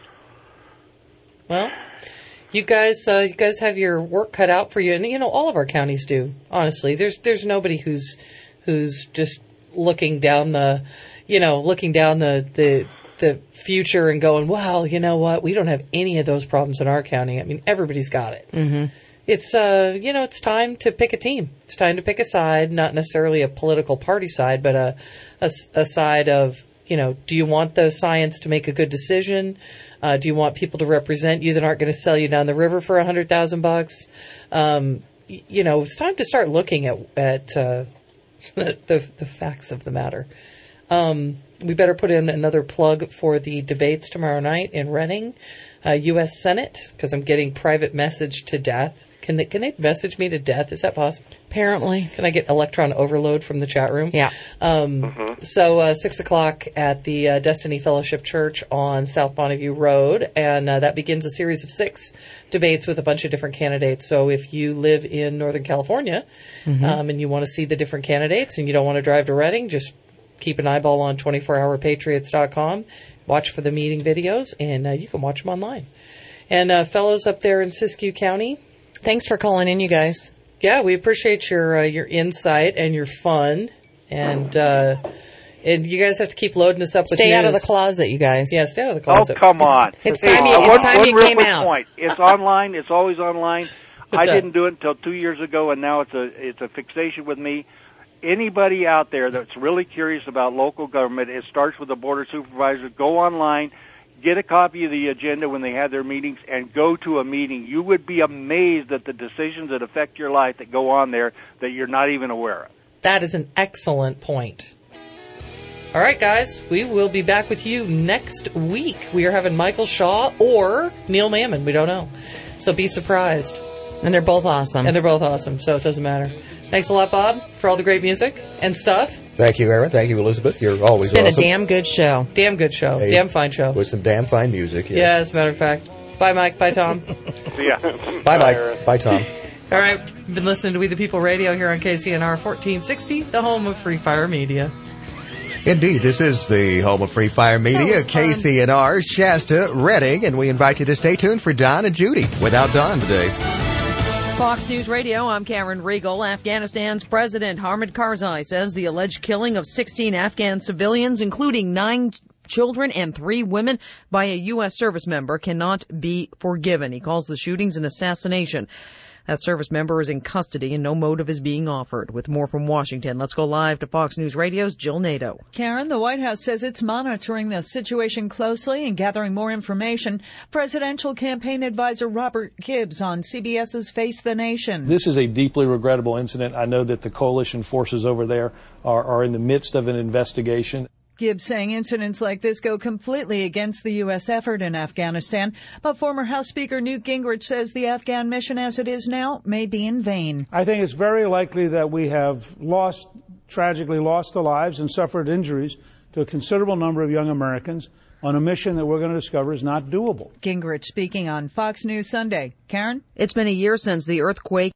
Well, you guys, uh, you guys have your work cut out for you, and you know all of our counties do. Honestly, there's there's nobody who's who's just looking down the, you know, looking down the the the future and going, well, you know what? We don't have any of those problems in our county. I mean, everybody's got it. Mm-hmm. It's uh, you know, it's time to pick a team. It's time to pick a side, not necessarily a political party side, but a, a, a side of, you know, do you want the science to make a good decision? Uh, do you want people to represent you that aren't going to sell you down the river for a hundred thousand bucks? Um, y- you know, it's time to start looking at at uh, the the facts of the matter. Um, we better put in another plug for the debates tomorrow night in Reading, uh, U S Senate, because I'm getting private message to death. Can they, can they message me to death? Is that possible? Apparently. Can I get electron overload from the chat room? Yeah. Um, Mm-hmm. So uh, six o'clock at the uh, Destiny Fellowship Church on South Bonneview Road, and uh, that begins a series of six debates with a bunch of different candidates. So if you live in Northern California Mhm. um, and you want to see the different candidates and you don't want to drive to Reading, just keep an eyeball on twenty-four hour patriots dot com. Watch for the meeting videos, and uh, you can watch them online. And uh, fellows up there in Siskiyou County, thanks for calling in, you guys. Yeah, we appreciate your uh, your insight and your fun, and uh, and you guys have to keep loading us up with Stay out of news. the closet, you guys. Yeah, stay out of the Oh, closet. come on. It's Hey, time you- uh, it's one, time one you real came quick out. point. It's online. It's always online. What's I that? didn't do it until two years ago, and now it's a it's a fixation with me. anybody out there that's really curious about local government, it starts with the Board of Supervisors. Go online, get a copy of the agenda when they have their meetings, and go to a meeting. You would be amazed at the decisions that affect your life that go on there that you're not even aware of. That is an excellent point. All right, guys, we will be back with you next week. We are having Michael Shaw or Neil Mammon. We don't know. So be surprised. And they're both awesome. And they're both awesome, so it doesn't matter. Thanks a lot, Bob, for all the great music and stuff. Thank you, Aaron. Thank you, Elizabeth. You're always It's been awesome. a damn good show. Damn good show. Hey, damn fine show. With some damn fine music. Yes. Yeah, as a matter of fact. Bye, Mike. Bye, Tom. See ya. Bye, Mike. Bye, Tom. All right. You've been listening to We the People Radio here on K C N R fourteen sixty, the home of Free Fire Media. Indeed, this is the home of Free Fire Media, K C N R, Shasta, Redding, and we invite you to stay tuned for Don and Judy. Without Don today. Fox News Radio, I'm Karen Riegel. Afghanistan's President Hamid Karzai says the alleged killing of sixteen Afghan civilians, including nine children and three women, by a U S service member cannot be forgiven. He calls the shootings an assassination. That service member is in custody and no motive is being offered. With more from Washington, let's go live to Fox News Radio's Jill Nato. Karen, the White House says it's monitoring the situation closely and gathering more information. Presidential campaign advisor Robert Gibbs on CBS's Face the Nation. This is a deeply regrettable incident. I know that the coalition forces over there are, are in the midst of an investigation. Gibbs saying incidents like this go completely against the U S effort in Afghanistan. But former House Speaker Newt Gingrich says the Afghan mission as it is now may be in vain. I think it's very likely that we have lost, tragically lost the lives and suffered injuries to a considerable number of young Americans on a mission that we're going to discover is not doable. Gingrich speaking on Fox News Sunday. Karen? It's been a year since the earthquake